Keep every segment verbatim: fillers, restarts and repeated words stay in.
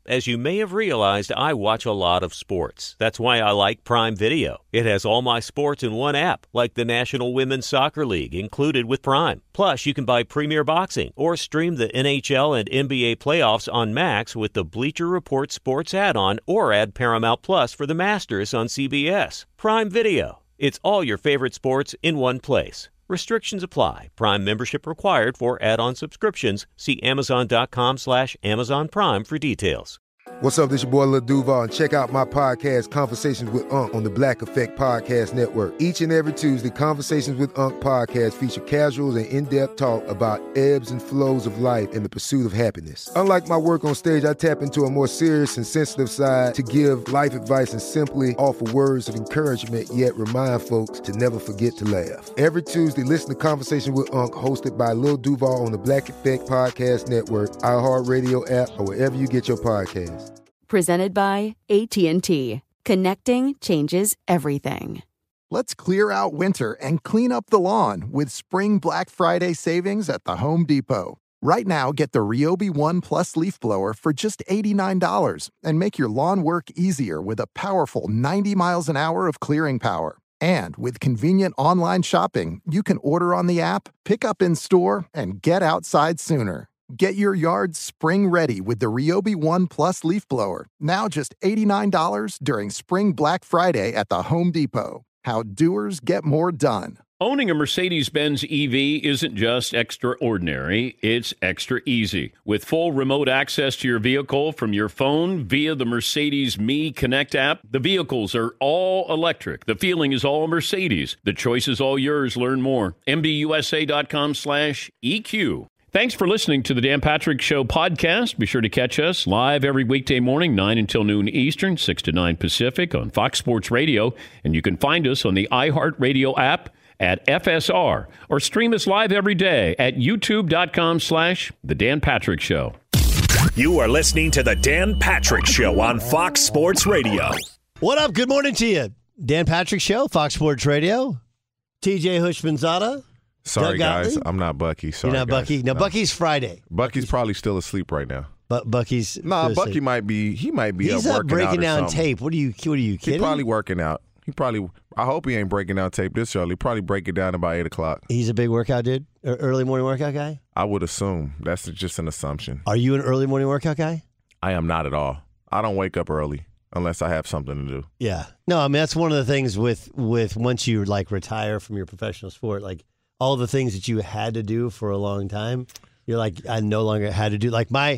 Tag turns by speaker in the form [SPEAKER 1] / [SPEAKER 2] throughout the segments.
[SPEAKER 1] As you may have realized, I watch a lot of sports. That's why I like Prime Video. It has all my sports in one app, like the National Women's Soccer League, included with Prime. Plus, you can buy Premier Boxing or stream the N H L and N B A playoffs on Max with the Bleacher Report Sports add-on, or add Paramount Plus for the Masters on C B S. Prime Video. It's all your favorite sports in one place. Restrictions apply. Prime membership required for add-on subscriptions. See Amazon.com slash Amazon Prime for details.
[SPEAKER 2] What's up, this your boy Lil Duval, and check out my podcast, Conversations with Unc, on the Black Effect Podcast Network. Each and every Tuesday, Conversations with Unc podcast feature casuals and in-depth talk about ebbs and flows of life and the pursuit of happiness. Unlike my work on stage, I tap into a more serious and sensitive side to give life advice and simply offer words of encouragement, yet remind folks to never forget to laugh. Every Tuesday, listen to Conversation with Unc, hosted by Lil Duval on the Black Effect Podcast Network, iHeartRadio app, or wherever you get your podcasts.
[SPEAKER 3] Presented by A T and T. Connecting changes everything.
[SPEAKER 4] Let's clear out winter and clean up the lawn with spring Black Friday savings at the Home Depot. Right now, get the Ryobi One Plus leaf blower for just eighty-nine dollars and make your lawn work easier with a powerful ninety miles an hour of clearing power. And with convenient online shopping, you can order on the app, pick up in store, and get outside sooner. Get your yard spring ready with the Ryobi One Plus leaf blower. Now just eighty-nine dollars during Spring Black Friday at the Home Depot. How doers get more done.
[SPEAKER 5] Owning a Mercedes-Benz E V isn't just extraordinary, it's extra easy. With full remote access to your vehicle from your phone via the Mercedes Me Connect app, the vehicles are all electric. The feeling is all Mercedes. The choice is all yours. Learn more. M B U S A dot com slash E Q. Thanks for listening to the Dan Patrick Show podcast. Be sure to catch us live every weekday morning, nine until noon Eastern, six to nine Pacific on Fox Sports Radio. And you can find us on the iHeartRadio app at F S R, or stream us live every day at youtube.com slash The Dan Patrick Show.
[SPEAKER 6] You are listening to The Dan Patrick Show on Fox Sports Radio.
[SPEAKER 7] What up? Good morning to you. Dan Patrick Show, Fox Sports Radio. T J Hushmanzada.
[SPEAKER 8] Sorry, guys. I'm not Bucky. Sorry,
[SPEAKER 7] You're not
[SPEAKER 8] guys.
[SPEAKER 7] Bucky? No,
[SPEAKER 8] no,
[SPEAKER 7] Bucky's Friday.
[SPEAKER 8] Bucky's probably still asleep right now.
[SPEAKER 7] But Bucky's
[SPEAKER 8] Nah,
[SPEAKER 7] still
[SPEAKER 8] Bucky
[SPEAKER 7] asleep.
[SPEAKER 8] might be, he might be
[SPEAKER 7] He's
[SPEAKER 8] up
[SPEAKER 7] up
[SPEAKER 8] working
[SPEAKER 7] breaking
[SPEAKER 8] out or
[SPEAKER 7] down
[SPEAKER 8] something.
[SPEAKER 7] tape. What are you, what are you kidding?
[SPEAKER 8] He's probably working out. He probably, I hope he ain't breaking down tape this early. Probably break it down about eight o'clock.
[SPEAKER 7] He's a big workout dude? Or early morning workout guy?
[SPEAKER 8] I would assume. That's just an assumption.
[SPEAKER 7] Are you an early morning workout guy?
[SPEAKER 8] I am not at all. I don't wake up early unless I have something to do.
[SPEAKER 7] Yeah. No, I mean, that's one of the things with, with once you like retire from your professional sport, like all the things that you had to do for a long time, you're like, I no longer had to do. Like my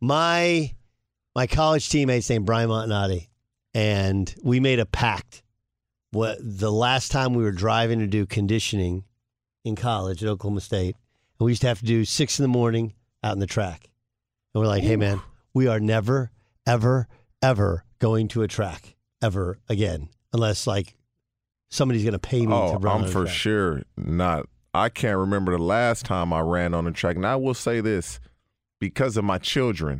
[SPEAKER 7] my my college teammates named Brian Montanati, and we made a pact. What the last time we were driving to do conditioning in college at Oklahoma State, and we used to have to do six in the morning out in the track. And we're like, hey man, we are never, ever, ever going to a track ever again, unless like somebody's going to pay me
[SPEAKER 8] oh,
[SPEAKER 7] to run
[SPEAKER 8] I'm
[SPEAKER 7] on a
[SPEAKER 8] for
[SPEAKER 7] track.
[SPEAKER 8] sure not. I can't remember the last time I ran on a track. And I will say this, because of my children,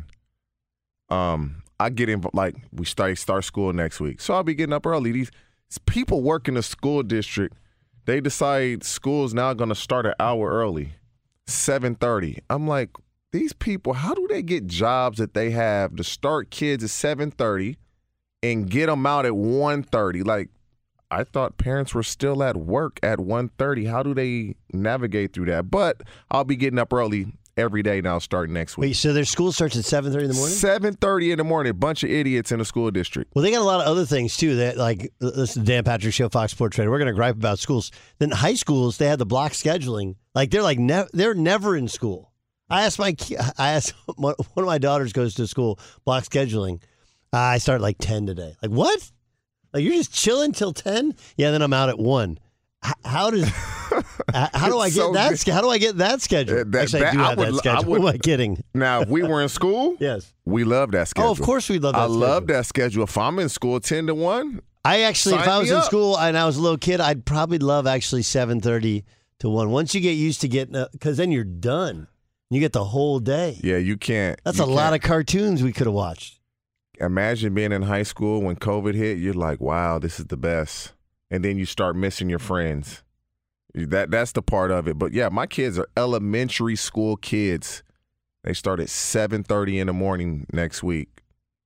[SPEAKER 8] um, I get in, like, we start, start school next week. So I'll be getting up early. These people work in the school district, they decide school's now going to start an hour early, seven thirty. I'm like, these people, how do they get jobs that they have to start kids at seven thirty and get them out at one thirty? Like, I thought parents were still at work at one thirty. How do they navigate through that? But I'll be getting up early every day now starting next week.
[SPEAKER 7] Wait, so their school starts at seven thirty in the morning?
[SPEAKER 8] seven thirty in the morning. A bunch of idiots in the school district.
[SPEAKER 7] Well, they got a lot of other things, too. That like, listen to Dan Patrick Show, Fox Sports Radio. We're going to gripe about schools. Then high schools, they have the block scheduling. Like, they're like, ne- they're never in school. I asked my, I asked, one of my daughters goes to school, block scheduling. I start like ten today. Like, what? Like, you're just chilling till ten? Yeah, then I'm out at one. H- how does how do I get
[SPEAKER 8] so
[SPEAKER 7] that?
[SPEAKER 8] good.
[SPEAKER 7] sch- How do I get that schedule?
[SPEAKER 8] Uh, that-
[SPEAKER 7] Actually, I do
[SPEAKER 8] that- I
[SPEAKER 7] have
[SPEAKER 8] would-
[SPEAKER 7] that
[SPEAKER 8] I
[SPEAKER 7] schedule.
[SPEAKER 8] would-
[SPEAKER 7] Who am I kidding?
[SPEAKER 8] Now, if we were in school,
[SPEAKER 7] Yes.
[SPEAKER 8] we love that schedule.
[SPEAKER 7] Oh, of course we love that
[SPEAKER 8] I
[SPEAKER 7] schedule.
[SPEAKER 8] love that schedule. If I'm in school ten to one,
[SPEAKER 7] I actually, if
[SPEAKER 8] Sign
[SPEAKER 7] I was
[SPEAKER 8] me
[SPEAKER 7] in
[SPEAKER 8] up.
[SPEAKER 7] school and I was a little kid, I'd probably love actually seven thirty to one. Once you get used to getting, because then you're done. You get the whole day.
[SPEAKER 8] yeah, you can't.
[SPEAKER 7] That's
[SPEAKER 8] you
[SPEAKER 7] a lot
[SPEAKER 8] can't.
[SPEAKER 7] of cartoons we could have watched.
[SPEAKER 8] Imagine being in high school when COVID hit. You're like, wow, this is the best. And then you start missing your friends. That That's the part of it. But, yeah, my kids are elementary school kids. They start at seven thirty in the morning next week.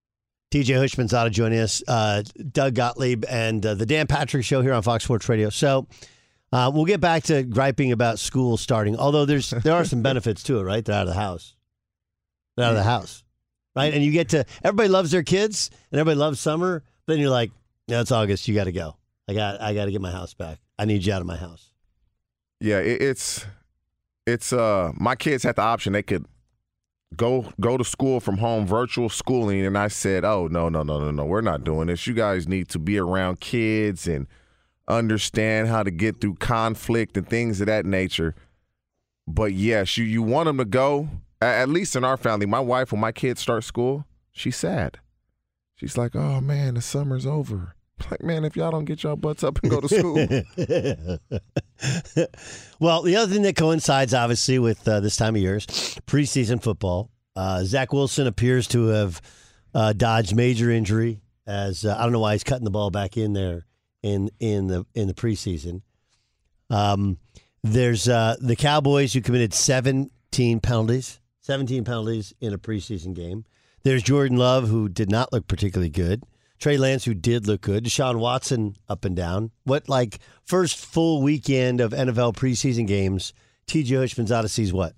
[SPEAKER 7] T J Hushmanzada joining us, uh, Doug Gottlieb, and uh, the Dan Patrick Show here on Fox Sports Radio. So uh, we'll get back to griping about school starting, although there's there are some benefits to it, right? They're out of the house. They're out of the house, right? And you get to – everybody loves their kids, and everybody loves summer. Then you're like, no, it's August. You got to go. I got I got to get my house back. I need you out of my house.
[SPEAKER 8] Yeah, it, it's it's uh my kids had the option. They could go go to school from home, virtual schooling, and I said, "Oh, no, no, no, no, no. We're not doing this. You guys need to be around kids and understand how to get through conflict and things of that nature." But yes, you you want them to go. At least in our family, my wife, when my kids start school, she's sad. She's like, "Oh man, the summer's over." Like, man, if y'all don't get y'all butts up and go to school.
[SPEAKER 7] Well, the other thing that coincides, obviously, with uh, this time of year is preseason football. Uh, Zach Wilson appears to have uh, dodged major injury, as uh, I don't know why he's cutting the ball back in there in in the in the preseason. Um, there's uh, the Cowboys who committed seventeen penalties, seventeen penalties in a preseason game. There's Jordan Love, who did not look particularly good. Trey Lance, who did look good. Deshaun Watson, up and down. What, like, first full weekend of N F L preseason games, T J Hushmanzada sees what?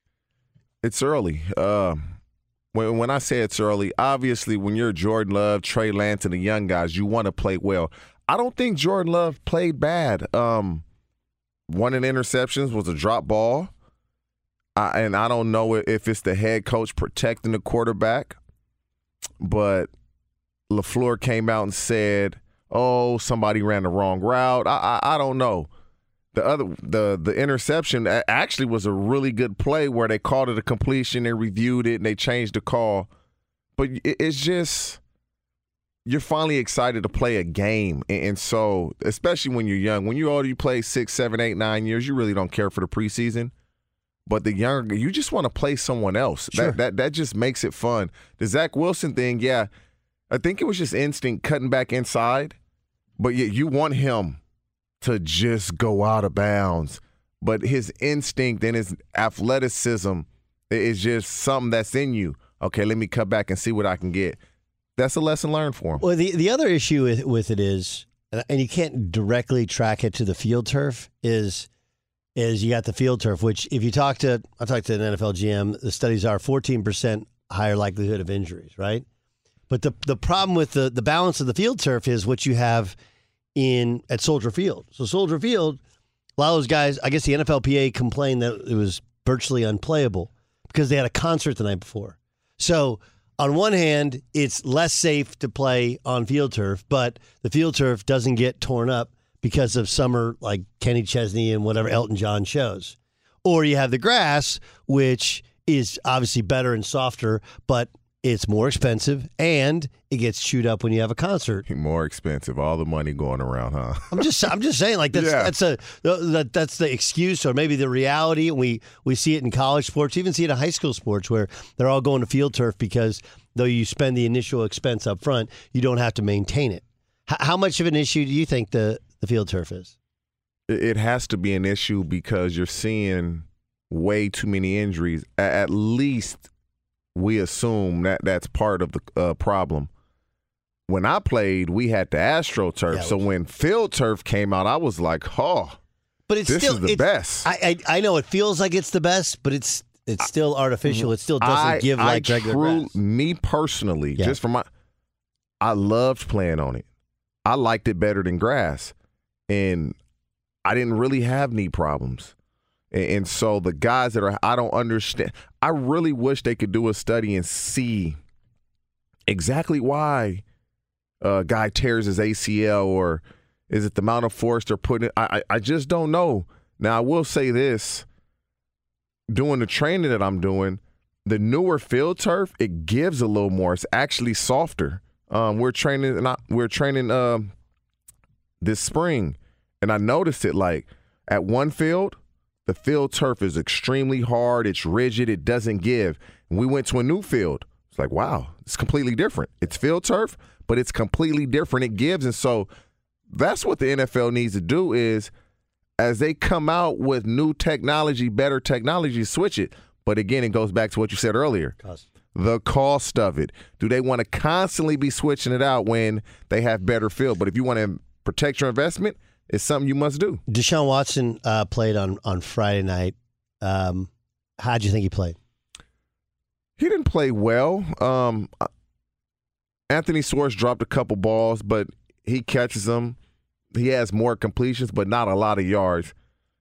[SPEAKER 8] It's early. Uh, when, when I say it's early, obviously when you're Jordan Love, Trey Lance, and the young guys, you want to play well. I don't think Jordan Love played bad. Um, one of the interceptions was a drop ball. I, and I don't know if it's the head coach protecting the quarterback, but LaFleur came out and said, "Oh, somebody ran the wrong route." I, I I don't know. The other the the interception actually was a really good play where they called it a completion, they reviewed it, and they changed the call. But it, it's just you're finally excited to play a game, and, and so especially when you're young, when you're older, you play six, seven, eight, nine years, you really don't care for the preseason. But the younger, you just want to play someone else. Sure. That that that just makes it fun. The Zach Wilson thing, yeah. I think it was just instinct cutting back inside, but you, you want him to just go out of bounds. But his instinct and his athleticism is just something that's in you. Okay, let me cut back and see what I can get. That's a lesson learned for him.
[SPEAKER 7] Well, the, the other issue with, with it is, and you can't directly track it to the field turf, is is you got the field turf, which if you talk to, I talked to an N F L G M, the studies are fourteen percent higher likelihood of injuries, right? But the the problem with the, the balance of the field turf is what you have in at Soldier Field. So Soldier Field, a lot of those guys, I guess the N F L P A complained that it was virtually unplayable because they had a concert the night before. So on one hand, it's less safe to play on field turf, but the field turf doesn't get torn up because of summer like Kenny Chesney and whatever Elton John shows. Or you have the grass, which is obviously better and softer, but it's more expensive, and it gets chewed up when you have a concert.
[SPEAKER 8] More expensive, all the money going around, huh?
[SPEAKER 7] I'm just, I'm just saying, like that's yeah. that's a that, that's the excuse, or maybe the reality. And we we see it in college sports, even see it in high school sports, where they're all going to field turf because though you spend the initial expense up front, you don't have to maintain it. H- how much of an issue do you think the the field turf is?
[SPEAKER 8] It has to be an issue because you're seeing way too many injuries. At least we assume that that's part of the uh, problem. When I played, we had the AstroTurf. Yeah, so when field turf came out, I was like, oh,
[SPEAKER 7] but it's
[SPEAKER 8] this
[SPEAKER 7] still,
[SPEAKER 8] is the
[SPEAKER 7] it's,
[SPEAKER 8] best.
[SPEAKER 7] I, I I know it feels like it's the best, but it's it's still artificial. It still doesn't
[SPEAKER 8] I,
[SPEAKER 7] give
[SPEAKER 8] I
[SPEAKER 7] like regular
[SPEAKER 8] true,
[SPEAKER 7] grass.
[SPEAKER 8] Me personally,
[SPEAKER 7] yeah.
[SPEAKER 8] just from my, I loved playing on it. I liked it better than grass. And I didn't really have knee problems. And so the guys that are, I don't understand. I really wish they could do a study and see exactly why a guy tears his A C L, or is it the amount of force they're putting? I, I just don't know. Now, I will say this. Doing the training that I'm doing, the newer field turf, it gives a little more. It's actually softer. Um, we're training, and I, we're training uh, this spring, and I noticed it like at one field, the field turf is extremely hard. It's rigid. It doesn't give. And we went to a new field. It's like, wow, it's completely different. It's field turf, but it's completely different. It gives. And so that's what the N F L needs to do is as they come out with new technology, better technology, switch it. But again, it goes back to what you said earlier.
[SPEAKER 7] Cost.
[SPEAKER 8] the cost of it. Do they want to constantly be switching it out when they have better field? But if you want to protect your investment, it's something you must do.
[SPEAKER 7] Deshaun Watson uh, played on, on Friday night. Um, how did you think he played?
[SPEAKER 8] He didn't play well. Um, Anthony Swartz dropped a couple balls, but he catches them. He has more completions, but not a lot of yards.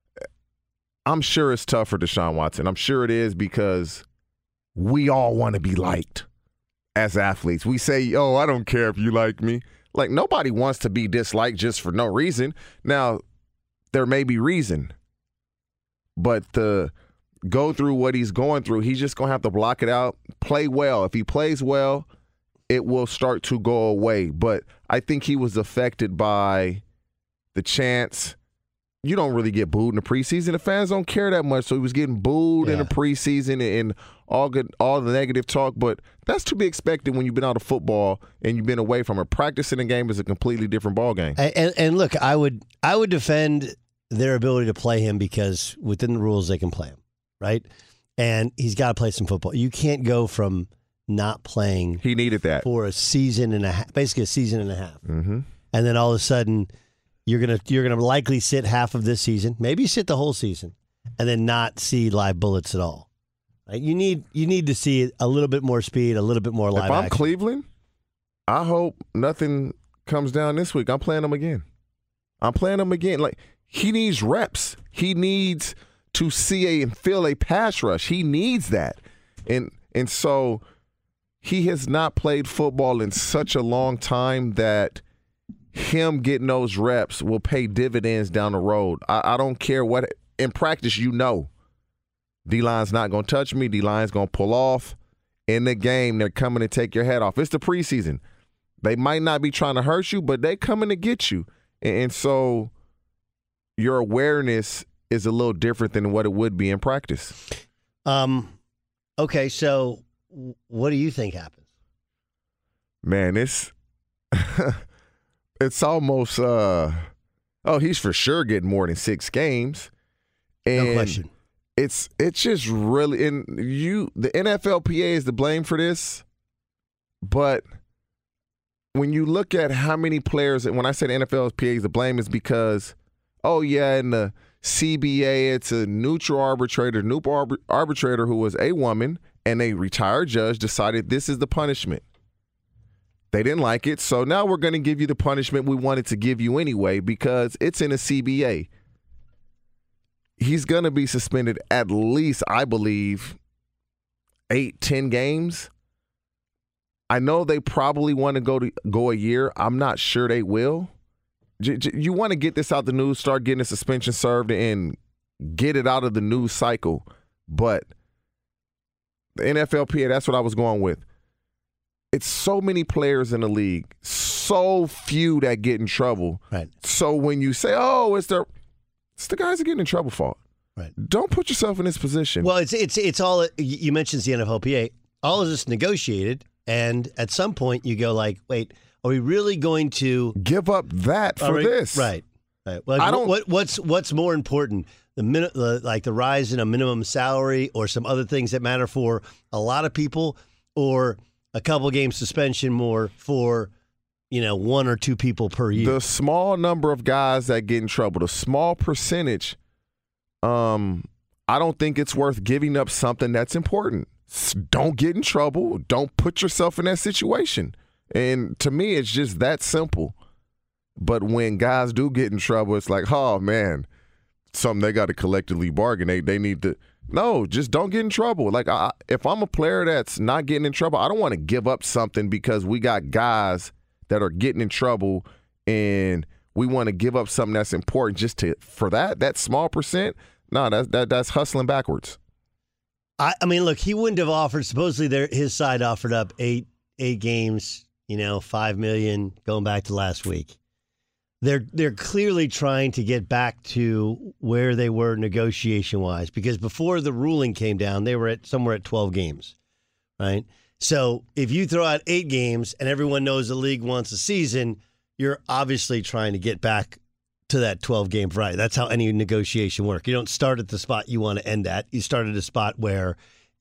[SPEAKER 8] I'm sure it's tough for Deshaun Watson. I'm sure it is because we all want to be liked as athletes. We say, oh, I don't care if you like me. Like, nobody wants to be disliked just for no reason. Now, there may be reason, but to go through what he's going through, he's just going to have to block it out, play well. If he plays well, it will start to go away. But I think he was affected by the chance. You don't really get booed in the preseason. The fans don't care that much, so he was getting booed yeah. in the preseason and all good, all the negative talk. But that's to be expected when you've been out of football and you've been away from it. Practicing a game is a completely different ball game.
[SPEAKER 7] And, and, and look, I would I would defend their ability to play him because within the rules they can play him, right? And he's got to play some football. You can't go from not playing.
[SPEAKER 8] He needed that
[SPEAKER 7] for a season and a half, basically a season and a half,
[SPEAKER 8] mm-hmm.
[SPEAKER 7] and then all of a sudden. You're gonna you're gonna likely sit half of this season, maybe sit the whole season, and then not see live bullets at all. Right? You need you need to see a little bit more speed, a little bit more live.
[SPEAKER 8] If I'm
[SPEAKER 7] action.
[SPEAKER 8] Cleveland, I hope nothing comes down this week. I'm playing him again. I'm playing him again. Like, he needs reps. He needs to see a and feel a pass rush. He needs that, and and so he has not played football in such a long time that. Him getting those reps will pay dividends down the road. I, I don't care what – in practice, you know. D-line's not going to touch me. D-line's going to pull off. In the game, they're coming to take your head off. It's the preseason. They might not be trying to hurt you, but they coming to get you. And, and so your awareness is a little different than what it would be in practice.
[SPEAKER 7] Um. Okay, so what do you think happens?
[SPEAKER 8] Man, it's – it's almost, uh, oh, he's for sure getting more than six games. And
[SPEAKER 7] no question.
[SPEAKER 8] It's it's just really, and you, the N F L P A is to blame for this, but when you look at how many players, and when I say the N F L P A is to blame, is because, oh, yeah, in the C B A, it's a neutral arbitrator, neutral arbit- arbitrator who was a woman, and a retired judge decided this is the punishment. They didn't like it, so now we're going to give you the punishment we wanted to give you anyway because it's in a C B A. He's going to be suspended at least, I believe, eight, ten games. I know they probably want to go to go a year. I'm not sure they will. J- j- you want to get this out the news, start getting a suspension served, and get it out of the news cycle. But the N F L P A, that's what I was going with. It's so many players in the league, so few that get in trouble.
[SPEAKER 7] Right.
[SPEAKER 8] So when you say, "Oh, it's the it's the guys that get in trouble fault,"
[SPEAKER 7] right?
[SPEAKER 8] Don't put yourself in this position.
[SPEAKER 7] Well, it's it's it's all you mentioned the N F L P A. All of this negotiated, and at some point you go like, "Wait, are we really going to
[SPEAKER 8] give up that for
[SPEAKER 7] right,
[SPEAKER 8] this?"
[SPEAKER 7] Right. Right. Well,
[SPEAKER 8] I don't.
[SPEAKER 7] What, what's what's more important? The, min, the like the rise in a minimum salary, or some other things that matter for a lot of people, or a couple game suspension more for, you know, one or two people per year.
[SPEAKER 8] The small number of guys that get in trouble, the small percentage, um, I don't think it's worth giving up something that's important. Don't get in trouble. Don't put yourself in that situation. And to me, it's just that simple. But when guys do get in trouble, it's like, oh, man, something they got to collectively bargain. They, they need to. No, just don't get in trouble. Like, I, if I'm a player that's not getting in trouble, I don't want to give up something because we got guys that are getting in trouble and we want to give up something that's important just to for that, that small percent. No, that's, that, that's hustling backwards.
[SPEAKER 7] I, I mean, look, he wouldn't have offered, supposedly their, his side offered up eight eight games, you know, five million dollars going back to last week. They're they're clearly trying to get back to where they were negotiation-wise, because before the ruling came down, they were at somewhere at twelve games, right? So if you throw out eight games and everyone knows the league wants a season, you're obviously trying to get back to that twelve-game variety. That's how any negotiation works. You don't start at the spot you want to end at. You start at a spot where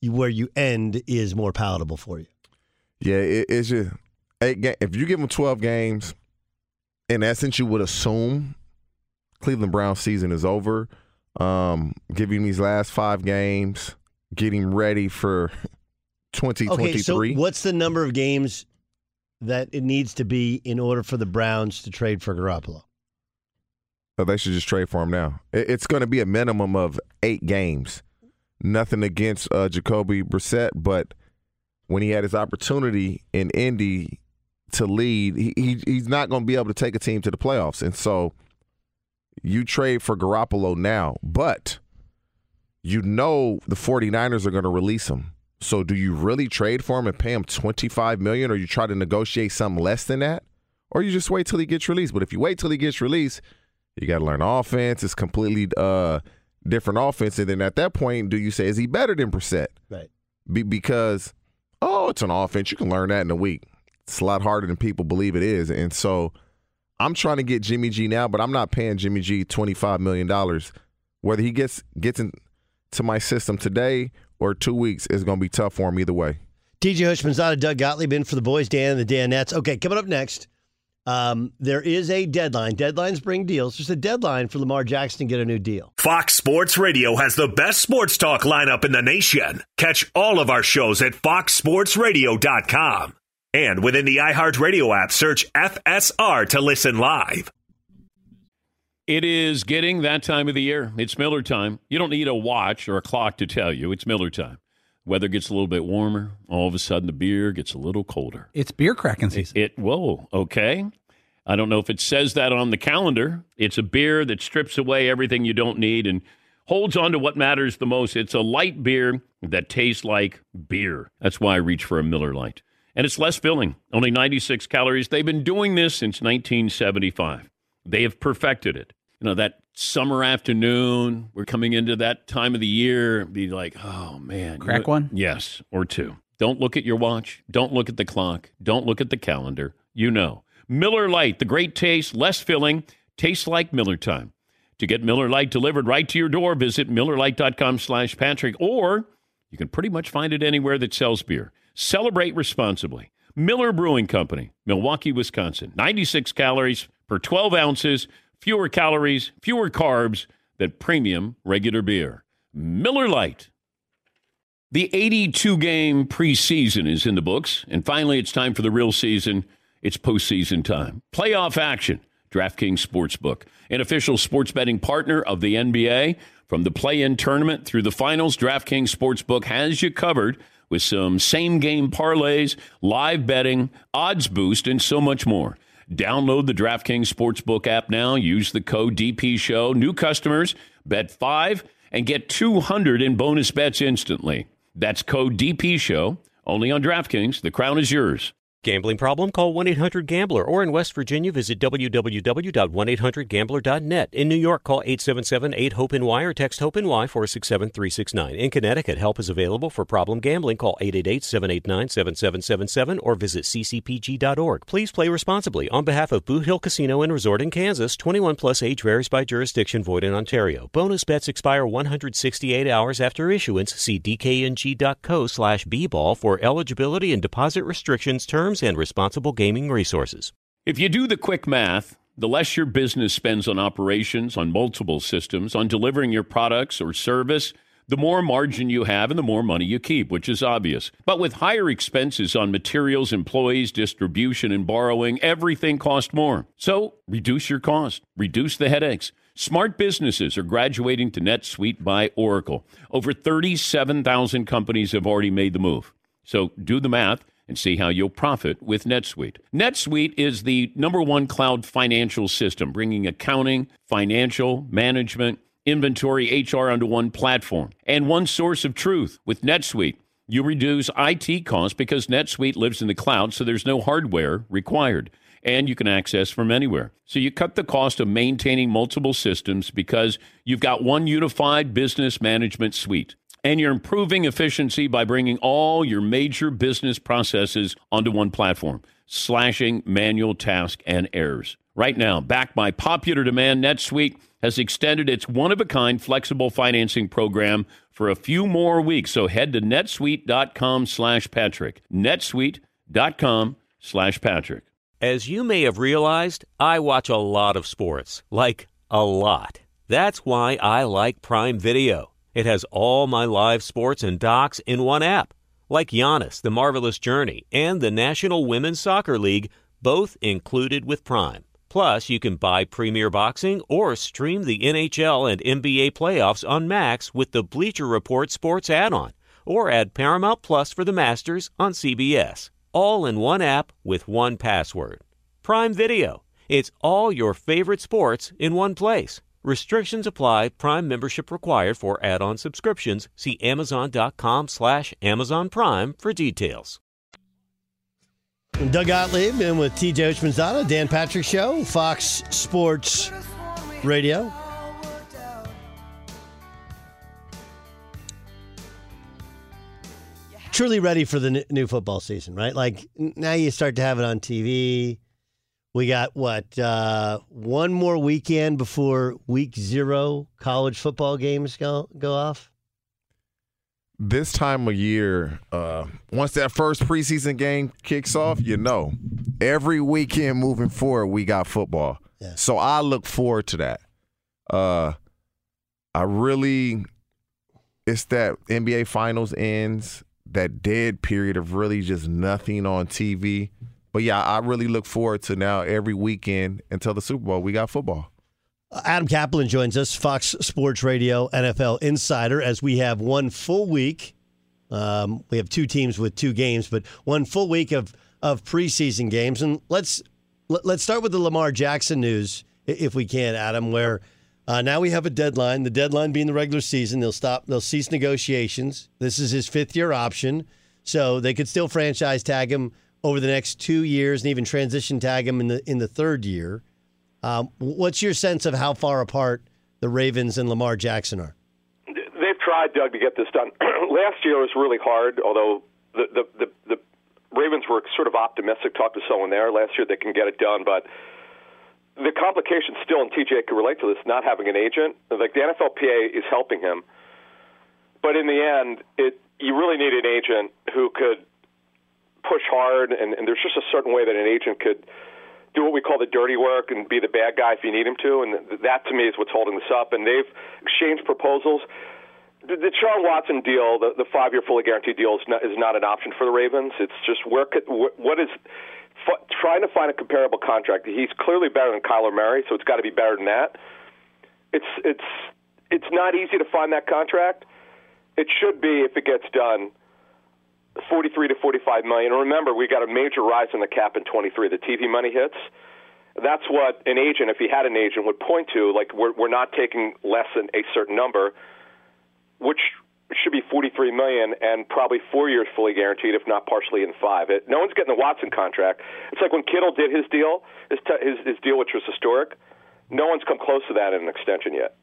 [SPEAKER 7] you, where you end is more palatable for you.
[SPEAKER 8] Yeah, it, it's just eight ga- if you give him twelve games, in essence, you would assume Cleveland Browns season is over. Um, giving these last five games, getting ready for twenty twenty-three.
[SPEAKER 7] Okay, so what's the number of games that it needs to be in order for the Browns to trade for Garoppolo?
[SPEAKER 8] So they should just trade for him now. It, it's going to be a minimum of eight games. Nothing against uh, Jacoby Brissett, but when he had his opportunity in Indy to lead, he, he he's not going to be able to take a team to the playoffs. And so you trade for Garoppolo now, but you know the 49ers are going to release him. So do you really trade for him and pay him twenty-five million dollars, or you try to negotiate something less than that? Or you just wait till he gets released? But if you wait till he gets released, you got to learn offense. It's completely uh, different offense. And then at that point, do you say, is he better than Brissett?
[SPEAKER 7] Right.
[SPEAKER 8] Be- because, oh, it's an offense. You can learn that in a week. It's a lot harder than people believe it is. And so I'm trying to get Jimmy G now, but I'm not paying Jimmy G twenty-five million dollars. Whether he gets gets into my system today or two weeks is going to be tough for him either way.
[SPEAKER 7] T J Hushmanzada, Doug Gottlieb in for the boys, Dan and the Danettes. Okay, coming up next, um, there is a deadline. Deadlines bring deals. There's a deadline for Lamar Jackson to get a new deal.
[SPEAKER 6] Fox Sports Radio has the best sports talk lineup in the nation. Catch all of our shows at fox sports radio dot com. And within the iHeartRadio app, search F S R to listen live.
[SPEAKER 5] It is getting that time of the year. It's Miller time. You don't need a watch or a clock to tell you. It's Miller time. Weather gets a little bit warmer. All of a sudden, the beer gets a little colder.
[SPEAKER 9] It's beer cracking season.
[SPEAKER 5] It, it whoa, okay. I don't know if it says that on the calendar. It's a beer that strips away everything you don't need and holds on to what matters the most. It's a light beer that tastes like beer. That's why I reach for a Miller Lite. And it's less filling, only ninety-six calories. They've been doing this since nineteen seventy-five. They have perfected it. You know, that summer afternoon, we're coming into that time of the year, be like, oh, man.
[SPEAKER 9] Crack
[SPEAKER 5] you know,
[SPEAKER 9] one?
[SPEAKER 5] Yes, or two. Don't look at your watch. Don't look at the clock. Don't look at the calendar. You know. Miller Lite, the great taste, less filling, tastes like Miller time. To get Miller Lite delivered right to your door, visit miller lite dot com slash Patrick, or you can pretty much find it anywhere that sells beer. Celebrate responsibly. Miller Brewing Company, Milwaukee, Wisconsin. ninety-six calories per twelve ounces, fewer calories, fewer carbs than premium regular beer. Miller Lite. The eighty-two game preseason is in the books, and finally it's time for the real season. It's postseason time. Playoff action. DraftKings Sportsbook, an official sports betting partner of the N B A. From the play-in tournament through the finals, DraftKings Sportsbook has you covered with some same-game parlays, live betting, odds boost, and so much more. Download the DraftKings Sportsbook app now. Use the code D P Show. New customers, bet five and get two hundred in bonus bets instantly. That's code D P Show, only on DraftKings. The crown is yours.
[SPEAKER 1] Gambling problem? Call one eight hundred gambler, or in West Virginia, visit w w w dot one eight hundred gambler dot net. In New York, call eight seven seven eight hope N Y or text HOPE-NY four six seven three six nine. In Connecticut, help is available for problem gambling. Call eight eight eight seven eight nine seven seven seven seven or visit c c p g dot org. Please play responsibly. On behalf of Boot Hill Casino and Resort in Kansas, twenty-one plus age varies by jurisdiction, void in Ontario. Bonus bets expire one hundred sixty-eight hours after issuance. See d k n g dot co slash b ball for eligibility and deposit restrictions, terms, and responsible gaming resources.
[SPEAKER 5] If you do the quick math, the less your business spends on operations, on multiple systems, on delivering your products or service, the more margin you have and the more money you keep, which is obvious. But with higher expenses on materials, employees, distribution, and borrowing, everything costs more. So reduce your cost, reduce the headaches. Smart businesses are graduating to NetSuite by Oracle. Over thirty-seven thousand companies have already made the move. So do the math and see how you'll profit with NetSuite. NetSuite is the number one cloud financial system, bringing accounting, financial, management, inventory, H R onto one platform and one source of truth. With NetSuite, you reduce I T costs because NetSuite lives in the cloud, so there's no hardware required, and you can access from anywhere. So you cut the cost of maintaining multiple systems because you've got one unified business management suite. And you're improving efficiency by bringing all your major business processes onto one platform, slashing manual tasks and errors. Right now, backed by popular demand, NetSuite has extended its one-of-a-kind flexible financing program for a few more weeks. So head to netsuite.com slash Patrick. netsuite.com slash Patrick.
[SPEAKER 1] As you may have realized, I watch a lot of sports. Like, a lot. That's why I like Prime Video. It has all my live sports and docs in one app. Like Giannis, The Marvelous Journey, and the National Women's Soccer League, both included with Prime. Plus, you can buy Premier Boxing or stream the N H L and N B A playoffs on Max with the Bleacher Report Sports add-on, or add Paramount Plus for the Masters on C B S. All in one app with one password. Prime Video. It's all your favorite sports in one place. Restrictions apply. Prime membership required for add-on subscriptions. See amazon.com slash Amazon Prime for details.
[SPEAKER 7] Doug Gottlieb in with T J Oshmanzada, Dan Patrick Show, Fox Sports Radio. Truly ready for the new football season, right? Like, now you start to have it on T V. We got, what, uh, one more weekend before week zero college football games go, go off?
[SPEAKER 8] This time of year, uh, once that first preseason game kicks off, you know, every weekend moving forward, we got football.
[SPEAKER 7] Yeah.
[SPEAKER 8] So I look forward to that. Uh, I really, it's that N B A Finals ends, that dead period of really just nothing on T V. But, yeah, I really look forward to now every weekend until the Super Bowl, we got football.
[SPEAKER 7] Adam Kaplan joins us, Fox Sports Radio N F L Insider, as we have one full week. Um, we have two teams with two games, but one full week of, of preseason games. And let's let's start with the Lamar Jackson news, if we can, Adam, where uh, now we have a deadline. The deadline being the regular season. They'll stop. They'll cease negotiations. This is his fifth year option, so they could still franchise tag him over the next two years and even transition tag him in the in the third year. Um, what's your sense of how far apart the Ravens and Lamar Jackson are?
[SPEAKER 9] They've tried, Doug, to get this done. Last year was really hard, although the, the, the, the Ravens were sort of optimistic. Talked to someone there. Last year they can get it done, but the complication still, and T J can relate to this, not having an agent. Like the N F L P A is helping him, but in the end, it you really need an agent who could push hard, and, and there's just a certain way that an agent could do what we call the dirty work and be the bad guy if you need him to, and that to me is what's holding this up. And they've exchanged proposals. The, the Deshaun Watson deal, the, the five-year fully guaranteed deal, is not, is not an option for the Ravens. It's just where could, what is f- trying to find a comparable contract. He's clearly better than Kyler Murray, so it's got to be better than that. It's it's it's not easy to find that contract. It should be, if it gets done, forty-three to forty-five million. And remember, we got a major rise in the cap in twenty-three. The T V money hits. That's what an agent, if he had an agent, would point to. Like, we're we're not taking less than a certain number, which should be forty-three million and probably four years fully guaranteed, if not partially in five. It, no one's getting the Watson contract. It's like when Kittle did his deal, his, t- his his deal, which was historic. No one's come close to that in an extension yet.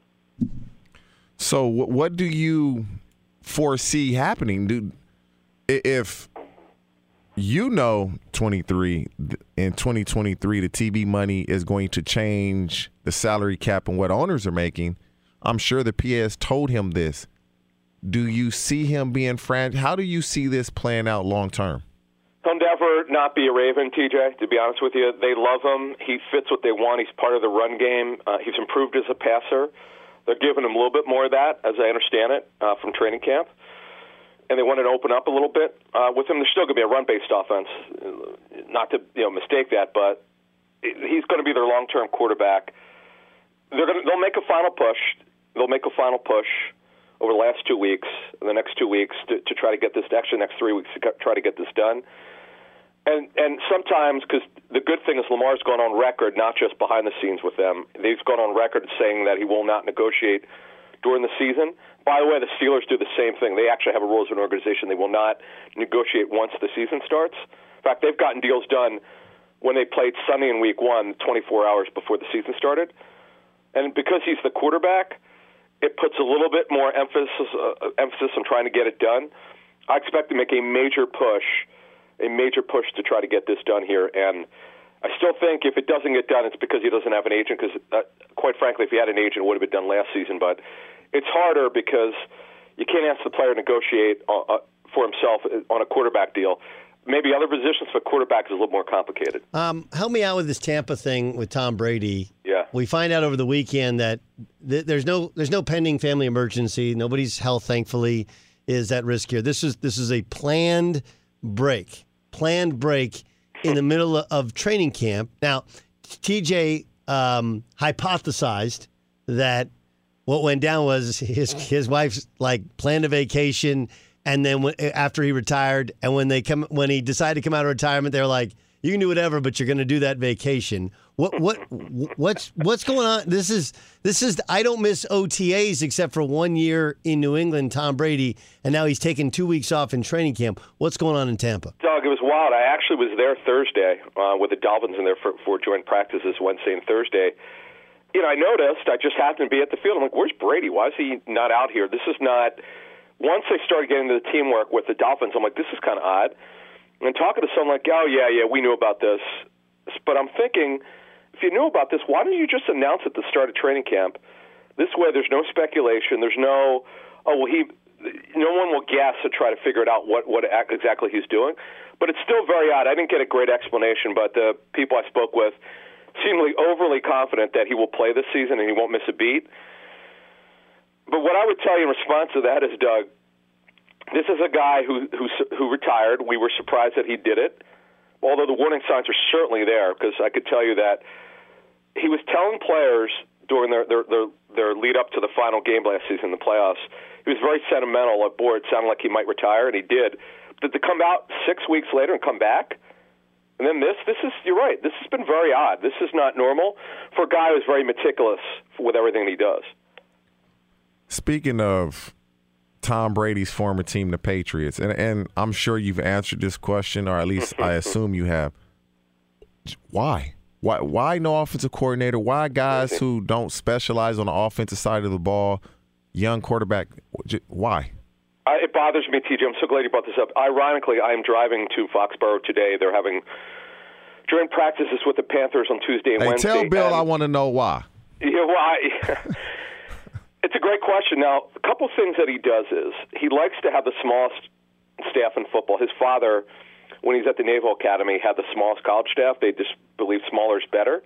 [SPEAKER 8] So, what do you foresee happening, dude? If you know twenty-three in twenty twenty-three, the T V money is going to change the salary cap and what owners are making, I'm sure the P A has told him this. Do you see him being franchise? How do you see this playing out long term?
[SPEAKER 9] He'll never not be a Raven, T J, to be honest with you. They love him. He fits what they want. He's part of the run game. Uh, he's improved as a passer. They're giving him a little bit more of that, as I understand it, uh, from training camp. And they wanted to open up a little bit uh, with him. There's still going to be a run-based offense. Not to you know mistake that, but he's going to be their long-term quarterback. They're going to, they'll make a final push. They'll make a final push over the last two weeks, the next two weeks, to, to try to get this, actually next three weeks, to try to get this done. And and sometimes, because the good thing is Lamar's gone on record, not just behind the scenes with them, he's gone on record saying that he will not negotiate during the season. By the way, the Steelers do the same thing. They actually have a rule as an organization. They will not negotiate once the season starts. In fact, they've gotten deals done when they played Sunday in week one, twenty-four hours before the season started. And because he's the quarterback, it puts a little bit more emphasis uh, emphasis on trying to get it done. I expect to make a major push, a major push to try to get this done here. And I still think if it doesn't get done, it's because he doesn't have an agent. Because, uh, quite frankly, if he had an agent, it would have been done last season. But it's harder because you can't ask the player to negotiate uh, for himself on a quarterback deal. Maybe other positions for quarterback is a little more complicated.
[SPEAKER 7] Um, help me out with this Tampa thing with Tom Brady.
[SPEAKER 9] Yeah,
[SPEAKER 7] we find out over the weekend that th- there's no there's no pending family emergency. Nobody's health, thankfully, is at risk here. This is this is a planned break, planned break in the middle of training camp. Now, T J um, hypothesized that what went down was his his wife's like planned a vacation. And then when, after he retired, and when they come, when he decided to come out of retirement, they were like, "You can do whatever, but you're going to do that vacation." What what what's what's going on? This is this is I don't miss O T As except for one year in New England, Tom Brady, and now he's taking two weeks off in training camp. What's going on in Tampa?
[SPEAKER 9] Doug, it was wild. I actually was there Thursday uh, with the Dolphins in there for, for joint practices Wednesday and Thursday. You know, I noticed. I just happened to be at the field. I'm like, "Where's Brady? Why is he not out here?" This is not. Once they started getting to the teamwork with the Dolphins, I'm like, this is kind of odd. And talking to someone like, oh, yeah, yeah, we knew about this. But I'm thinking, if you knew about this, why don't you just announce at the start of training camp? This way there's no speculation. There's no, oh, well, he, no one will guess to try to figure it out what, what exactly he's doing. But it's still very odd. I didn't get a great explanation, but the people I spoke with seemed overly confident that he will play this season and he won't miss a beat. But what I would tell you in response to that is, Doug, this is a guy who who who retired. We were surprised that he did it, although the warning signs are certainly there, because I could tell you that he was telling players during their, their, their, their lead up to the final game last season, the playoffs, he was very sentimental. At board, it sounded like he might retire, and he did. But to come out six weeks later and come back, and then this, this is, you're right, this has been very odd. This is not normal for a guy who's very meticulous with everything he does.
[SPEAKER 8] Speaking of Tom Brady's former team, the Patriots, and, and I'm sure you've answered this question, or at least I assume you have. Why? Why Why no offensive coordinator? Why guys who don't specialize on the offensive side of the ball, young quarterback? Why?
[SPEAKER 9] Uh, it bothers me, T J. I'm so glad you brought this up. Ironically, I am driving to Foxborough today. They're having joint practices with the Panthers on Tuesday and
[SPEAKER 8] hey,
[SPEAKER 9] Wednesday.
[SPEAKER 8] Tell Bill
[SPEAKER 9] and,
[SPEAKER 8] I want to know why.
[SPEAKER 9] Yeah, why? It's a great question. Now, a couple things that he does is he likes to have the smallest staff in football. His father, when he's at the Naval Academy, had the smallest college staff. They just believe smaller is better.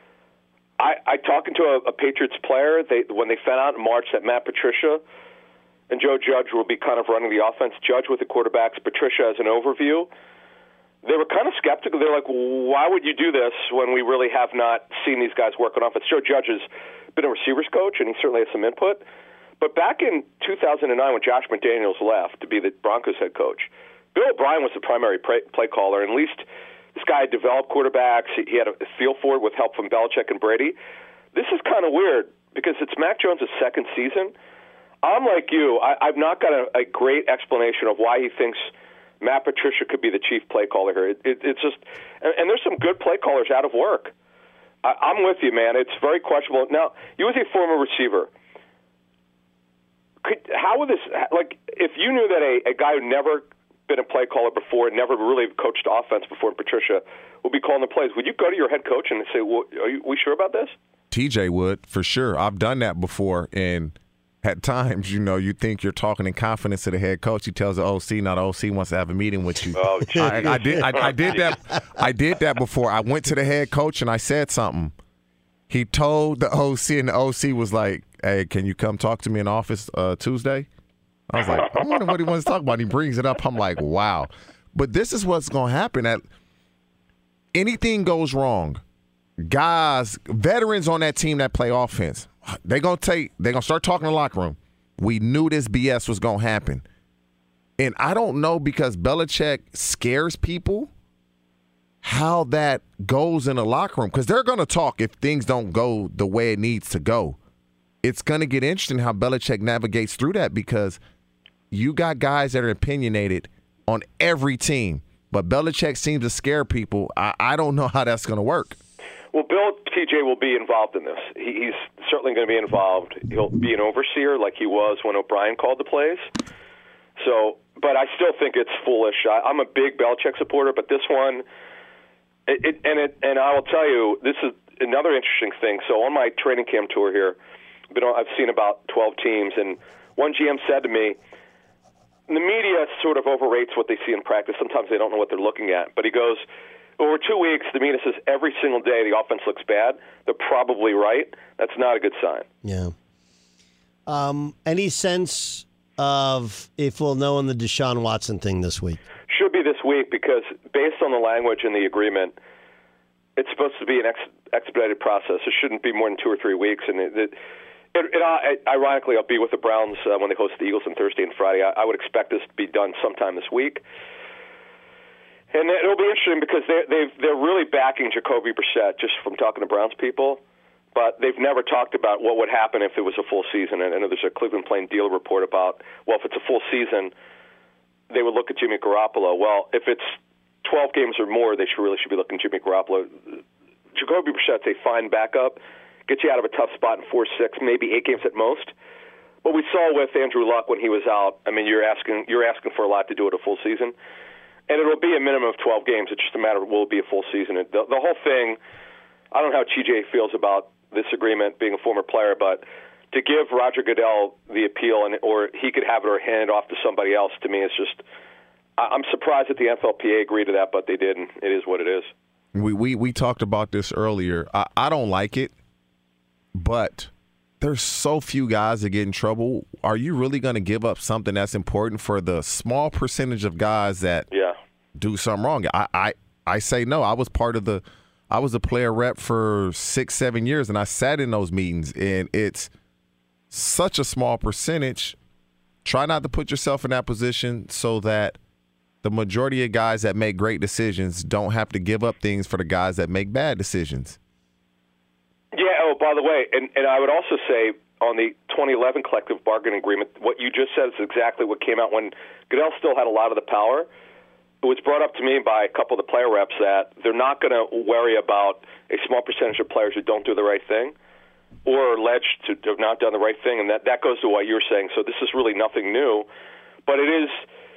[SPEAKER 9] I, I talking to a, a Patriots player, they when they found out in March that Matt Patricia and Joe Judge will be kind of running the offense, Judge with the quarterbacks, Patricia as an overview, they were kind of skeptical. They're like, why would you do this when we really have not seen these guys work on offense? Joe Judge has been a receivers coach, and he certainly has some input. But back in two thousand nine, when Josh McDaniels left to be the Broncos head coach, Bill O'Brien was the primary play, play caller, and at least this guy had developed quarterbacks. He, he had a feel for it with help from Belichick and Brady. This is kind of weird because it's Mac Jones' second season. I'm like you. I, I've not got a, a great explanation of why he thinks Matt Patricia could be the chief play caller here. It, it, it's just, and, and there's some good play callers out of work. I, I'm with you, man. It's very questionable. Now, you as a former receiver, could, how would this, like, if you knew that a, a guy who never been a play caller before, never really coached offense before, Patricia, would be calling the plays, would you go to your head coach and say, well, are you, we sure about this?
[SPEAKER 8] T J would, for sure. I've done that before, and at times, you know, you think you're talking in confidence to the head coach. He tells the O C, now the O C wants to have a meeting with you.
[SPEAKER 9] Oh,
[SPEAKER 8] I, I did. I, I did that. I did that before. I went to the head coach and I said something. He told the O C, and the O C was like, "Hey, can you come talk to me in the office uh, Tuesday?" I was like, I wonder what he wants to talk about. He brings it up. I'm like, wow. But this is what's going to happen. At anything goes wrong, guys, veterans on that team that play offense, they're going to take, they're going to start talking in the locker room. We knew this B S was going to happen. And I don't know, because Belichick scares people, how that goes in the locker room. Because they're going to talk if things don't go the way it needs to go. It's going to get interesting how Belichick navigates through that, because you got guys that are opinionated on every team. But Belichick seems to scare people. I, I don't know how that's going to work.
[SPEAKER 9] Well, Bill, T J will be involved in this. He, he's certainly going to be involved. He'll be an overseer like he was when O'Brien called the plays. So, but I still think it's foolish. I, I'm a big Belichick supporter, but this one, It, it, and it, and I will tell you, this is another interesting thing. So on my training camp tour here, been on, I've seen about twelve teams, and one G M said to me, the media sort of overrates what they see in practice. Sometimes they don't know what they're looking at. But he goes, over two weeks, the media says every single day the offense looks bad. They're probably right. That's not a good sign.
[SPEAKER 7] Yeah. Um, any sense of if we'll know on the Deshaun Watson thing this week?
[SPEAKER 9] Should be this week because based on the language in the agreement, it's supposed to be an ex- expedited process. It shouldn't be more than two or three weeks. And it, it, it, it, uh, ironically, I'll be with the Browns uh, when they host the Eagles on Thursday and Friday. I, I would expect this to be done sometime this week. And it'll be interesting because they're, they've, they're really backing Jacoby Brissett just from talking to Browns people. But they've never talked about what would happen if it was a full season. And I know there's a Cleveland Plain Dealer report about, well, if it's a full season, they would look at Jimmy Garoppolo. Well, if it's twelve games or more, they should really should be looking at Jimmy Garoppolo. Jacoby Brissett's a fine backup, gets you out of a tough spot in four, six, maybe eight games at most. What we saw with Andrew Luck when he was out, I mean, you're asking you're asking for a lot to do it a full season. And it'll be a minimum of twelve games. It's just a matter of will it be a full season. The, the whole thing, I don't know how T J feels about this agreement, being a former player, but to give Roger Goodell the appeal, and or he could have it or hand it off to somebody else, to me, is just, I'm surprised that the N F L P A agreed to that, but they did, and it is what it is.
[SPEAKER 8] We we, we talked about this earlier. I, I don't like it, but there's so few guys that get in trouble. Are you really going to give up something that's important for the small percentage of guys that
[SPEAKER 9] yeah.
[SPEAKER 8] do something wrong? I, I, I say no. I was part of the – I was a player rep for six, seven years, and I sat in those meetings, and it's such a small percentage. Try not to put yourself in that position so that the majority of guys that make great decisions don't have to give up things for the guys that make bad decisions.
[SPEAKER 9] Yeah, oh, by the way, and, and I would also say on the twenty eleven collective bargaining agreement, what you just said is exactly what came out when Goodell still had a lot of the power. It was brought up to me by a couple of the player reps that they're not going to worry about a small percentage of players who don't do the right thing or are alleged to have not done the right thing, and that, that goes to what you're saying. So this is really nothing new, but it is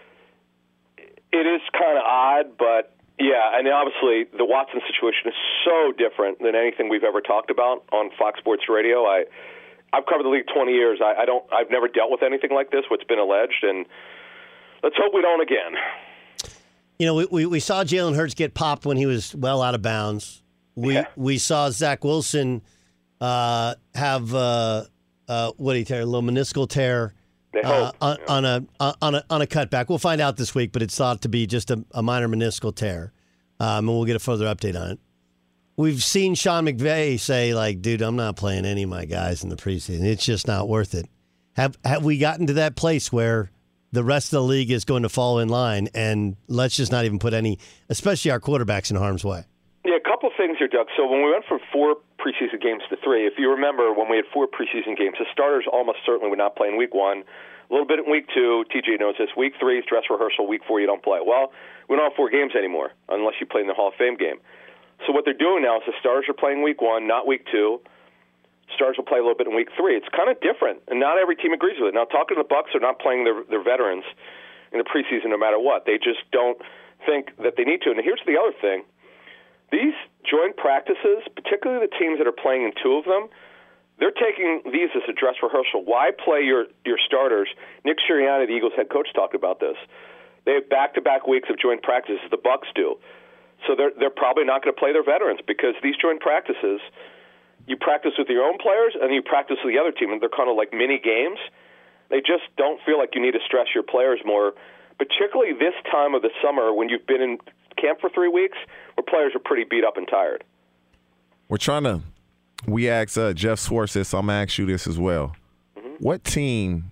[SPEAKER 9] it is kind of odd, but yeah, and obviously the Watson situation is so different than anything we've ever talked about on Fox Sports Radio. I, I've covered the league twenty years. I, I don't, I've never dealt with anything like this, what's been alleged, and let's hope we don't again.
[SPEAKER 7] You know, we, we, we saw Jalen Hurts get popped when he was well out of bounds. We
[SPEAKER 9] Yeah.
[SPEAKER 7] we saw Zach Wilson uh, have uh, uh, what did he tear? A little meniscal tear
[SPEAKER 9] They
[SPEAKER 7] uh,
[SPEAKER 9] hope.
[SPEAKER 7] on, on a on a on a cutback. We'll find out this week, but it's thought to be just a, a minor meniscal tear, um, and we'll get a further update on it. We've seen Sean McVay say, like, "Dude, I'm not playing any of my guys in the preseason. It's just not worth it." Have have we gotten to that place where the rest of the league is going to fall in line, and let's just not even put any, especially our quarterbacks, in harm's way?
[SPEAKER 9] Yeah, a couple things here, Doug. So when we went from four preseason games to three, if you remember when we had four preseason games, the starters almost certainly would not play in week one. A little bit in week two, T J knows this. Week three is dress rehearsal. Week four, you don't play. Well, we don't have four games anymore unless you play in the Hall of Fame game. So what they're doing now is the starters are playing week one, not week two. Stars will play a little bit in week three. It's kind of different, and not every team agrees with it. Now, talking to the Bucs, they're not playing their, their veterans in the preseason no matter what. They just don't think that they need to. And here's the other thing. These joint practices, particularly the teams that are playing in two of them, they're taking these as a dress rehearsal. Why play your, your starters? Nick Sirianni, the Eagles head coach, talked about this. They have back-to-back weeks of joint practices. The Bucs do. So they're, they're probably not going to play their veterans because these joint practices – you practice with your own players, and you practice with the other team, and they're kind of like mini games. They just don't feel like you need to stress your players more, particularly this time of the summer when you've been in camp for three weeks where players are pretty beat up and tired.
[SPEAKER 8] We're trying to – we asked uh, Jeff Schwartz this. I'm going to ask you this as well. Mm-hmm. What team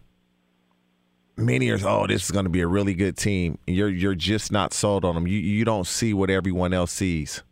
[SPEAKER 8] – many years, oh, this is going to be a really good team. You're you're just not sold on them. You, you don't see what everyone else sees.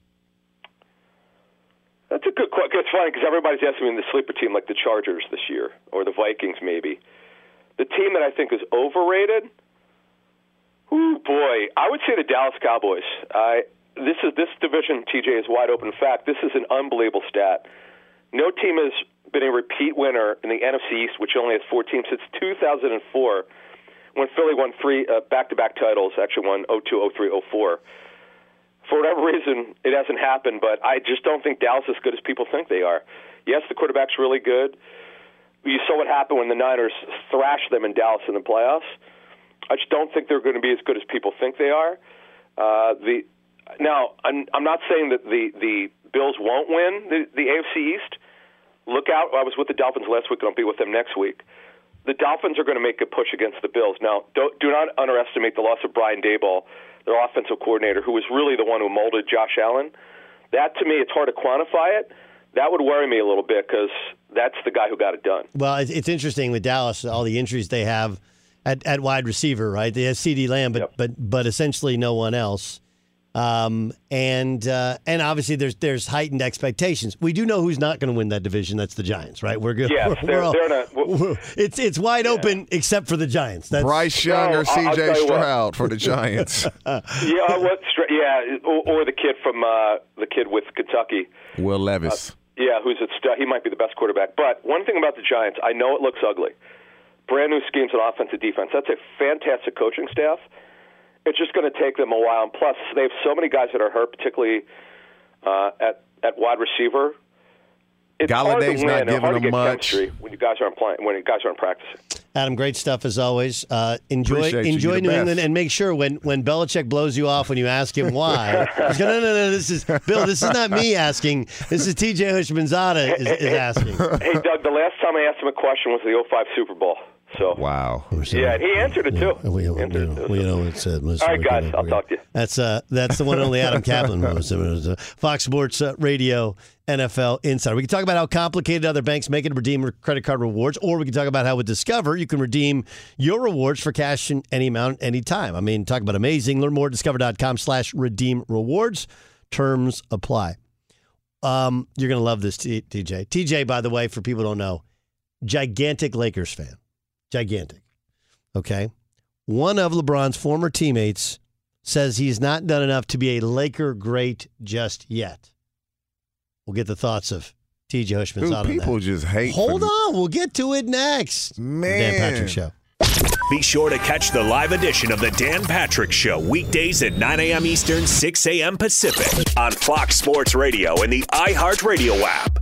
[SPEAKER 9] That's a good question. It's funny because everybody's asking me in the sleeper team like the Chargers this year or the Vikings maybe. The team that I think is overrated, ooh, boy, I would say the Dallas Cowboys. I this is this division, T J, is wide open. In fact, this is an unbelievable stat. No team has been a repeat winner in the N F C East, which only has four teams, since two thousand four when Philly won three uh, back-to-back titles, actually won oh two, oh three, oh four. for whatever reason, it hasn't happened, but I just don't think Dallas is as good as people think they are. Yes, the quarterback's really good. You saw what happened when the Niners thrashed them in Dallas in the playoffs. I just don't think they're going to be as good as people think they are. Uh, the Now, I'm, I'm not saying that the, the Bills won't win the, the A F C East. Look out. I was with the Dolphins last week, and I'll be with them next week. The Dolphins are going to make a push against the Bills. Now, don't, do not underestimate the loss of Brian Daboll, their offensive coordinator, who was really the one who molded Josh Allen. That, to me, it's hard to quantify it. That would worry me a little bit because that's the guy who got it done.
[SPEAKER 7] Well, it's interesting with Dallas, all the injuries they have at, at wide receiver, right? They have CeeDee Lamb, but, yep. but, but essentially no one else. Um, and uh, and obviously there's there's heightened expectations. We do know who's not going to win that division. That's the Giants, right? We're good.
[SPEAKER 9] Yes,
[SPEAKER 7] we're,
[SPEAKER 9] they're,
[SPEAKER 7] we're all,
[SPEAKER 9] they're not. We're,
[SPEAKER 7] it's it's wide yeah. open except for the Giants. That's,
[SPEAKER 8] Bryce Young
[SPEAKER 9] no,
[SPEAKER 8] or C J Stroud
[SPEAKER 9] what.
[SPEAKER 8] for the Giants.
[SPEAKER 9] yeah, what? Yeah, or, or the kid from uh, the kid with Kentucky,
[SPEAKER 8] Will Levis.
[SPEAKER 9] Uh, yeah, who's at st- he might be the best quarterback. But one thing about the Giants, I know it looks ugly. Brand new schemes on offense and defense. That's a fantastic coaching staff. It's just going to take them a while. And plus, they have so many guys that are hurt, particularly uh, at at wide receiver. It's
[SPEAKER 8] Galladay's
[SPEAKER 9] hard to win,
[SPEAKER 8] not giving
[SPEAKER 9] hard to
[SPEAKER 8] them
[SPEAKER 9] get
[SPEAKER 8] much.
[SPEAKER 9] chemistry when you guys aren't playing, when you guys aren't practicing.
[SPEAKER 7] Adam, great stuff as always. Uh, enjoy
[SPEAKER 8] Appreciate you.
[SPEAKER 7] enjoy
[SPEAKER 8] You're
[SPEAKER 7] New
[SPEAKER 8] the
[SPEAKER 7] England,
[SPEAKER 8] best.
[SPEAKER 7] and make sure when, when Belichick blows you off when you ask him why, he's going, no, no, no, this is Bill. This is not me asking. This is T J Houshmandzadeh is, is asking.
[SPEAKER 9] Hey, Doug, the last time I asked him a question was the oh five Super Bowl. So
[SPEAKER 8] wow.
[SPEAKER 9] Yeah, he answered it too.
[SPEAKER 7] Yeah, we,
[SPEAKER 9] He
[SPEAKER 7] we,
[SPEAKER 9] answered
[SPEAKER 7] know,
[SPEAKER 9] it,
[SPEAKER 7] we
[SPEAKER 9] so.
[SPEAKER 7] know what it said. Listen,
[SPEAKER 9] All right, guys,
[SPEAKER 7] gonna,
[SPEAKER 9] I'll talk to you.
[SPEAKER 7] That's uh, that's the one and only Adam Kaplan, was, was, uh, Fox Sports uh, Radio N F L Insider. We can talk about how complicated other banks make it to redeem credit card rewards, or we can talk about how with Discover you can redeem your rewards for cash in any amount, any time. I mean, talk about amazing. Learn more at discover.com slash redeem rewards. Terms apply. Um, you're going to love this, T- TJ. T J, by the way, for people who don't know, gigantic Lakers fan. Gigantic. Okay. One of LeBron's former teammates says he's not done enough to be a Laker great just yet. We'll get the thoughts of T J Houshmandzadeh on that.
[SPEAKER 8] People just hate.
[SPEAKER 7] Hold on. We'll get to it next.
[SPEAKER 8] Man.
[SPEAKER 7] The Dan Patrick Show.
[SPEAKER 6] Be sure to catch the live edition of the Dan Patrick Show weekdays at nine a.m. Eastern, six a.m. Pacific on Fox Sports Radio and the iHeartRadio app.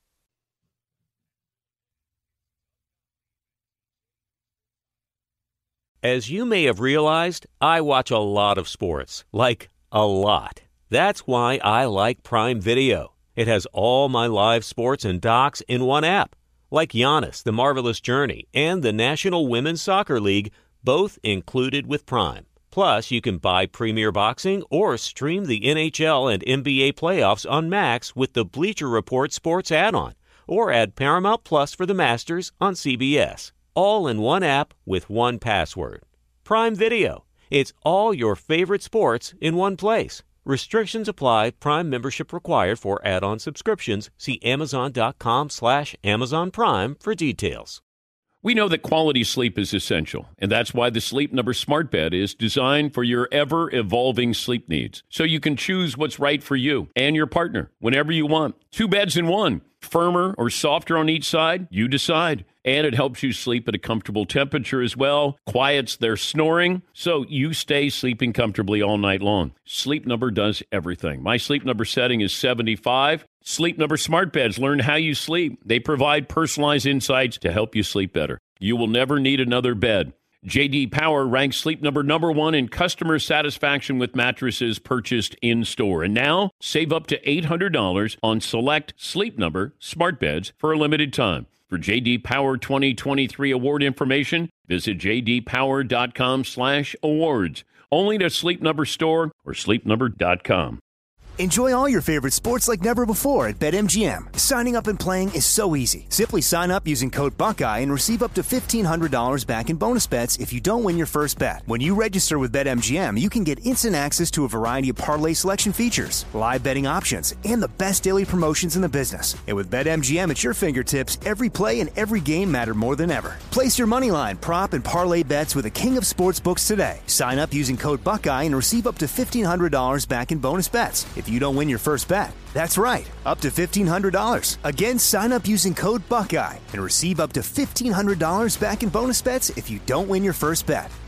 [SPEAKER 1] As you may have realized, I watch a lot of sports. Like, a lot. That's why I like Prime Video. It has all my live sports and docs in one app. Like Giannis, The Marvelous Journey, and the National Women's Soccer League, both included with Prime. Plus, you can buy Premier Boxing or stream the N H L and N B A playoffs on Max with the Bleacher Report Sports add-on. Or add Paramount Plus for the Masters on C B S. All in one app with one password. Prime Video. It's all your favorite sports in one place. Restrictions apply. Prime membership required for add-on subscriptions. See amazon.com slash Amazon Prime for details.
[SPEAKER 5] We know that quality sleep is essential, and that's why the Sleep Number Smart Bed is designed for your ever-evolving sleep needs, so you can choose what's right for you and your partner whenever you want. Two beds in one. Firmer or softer on each side, you decide. And it helps you sleep at a comfortable temperature as well, quiets their snoring, so you stay sleeping comfortably all night long. Sleep Number does everything. My Sleep Number setting is seventy-five. Sleep Number Smart Beds learn how you sleep. They provide personalized insights to help you sleep better. You will never need another bed. J D Power ranks Sleep Number number one in customer satisfaction with mattresses purchased in-store. And now, save up to eight hundred dollars on select Sleep Number smart beds for a limited time. For J D Power twenty twenty-three award information, visit jdpower.com slash awards. Only to Sleep Number store or sleep number dot com.
[SPEAKER 10] Enjoy all your favorite sports like never before at BetMGM. Signing up and playing is so easy. Simply sign up using code Buckeye and receive up to fifteen hundred dollars back in bonus bets if you don't win your first bet. When you register with BetMGM, you can get instant access to a variety of parlay selection features, live betting options, and the best daily promotions in the business. And with BetMGM at your fingertips, every play and every game matter more than ever. Place your moneyline, prop, and parlay bets with the king of sportsbooks today. Sign up using code Buckeye and receive up to fifteen hundred dollars back in bonus bets if you don't win your first bet. That's right, up to fifteen hundred dollars. Again, sign up using code Buckeye and receive up to fifteen hundred dollars back in bonus bets if you don't win your first bet.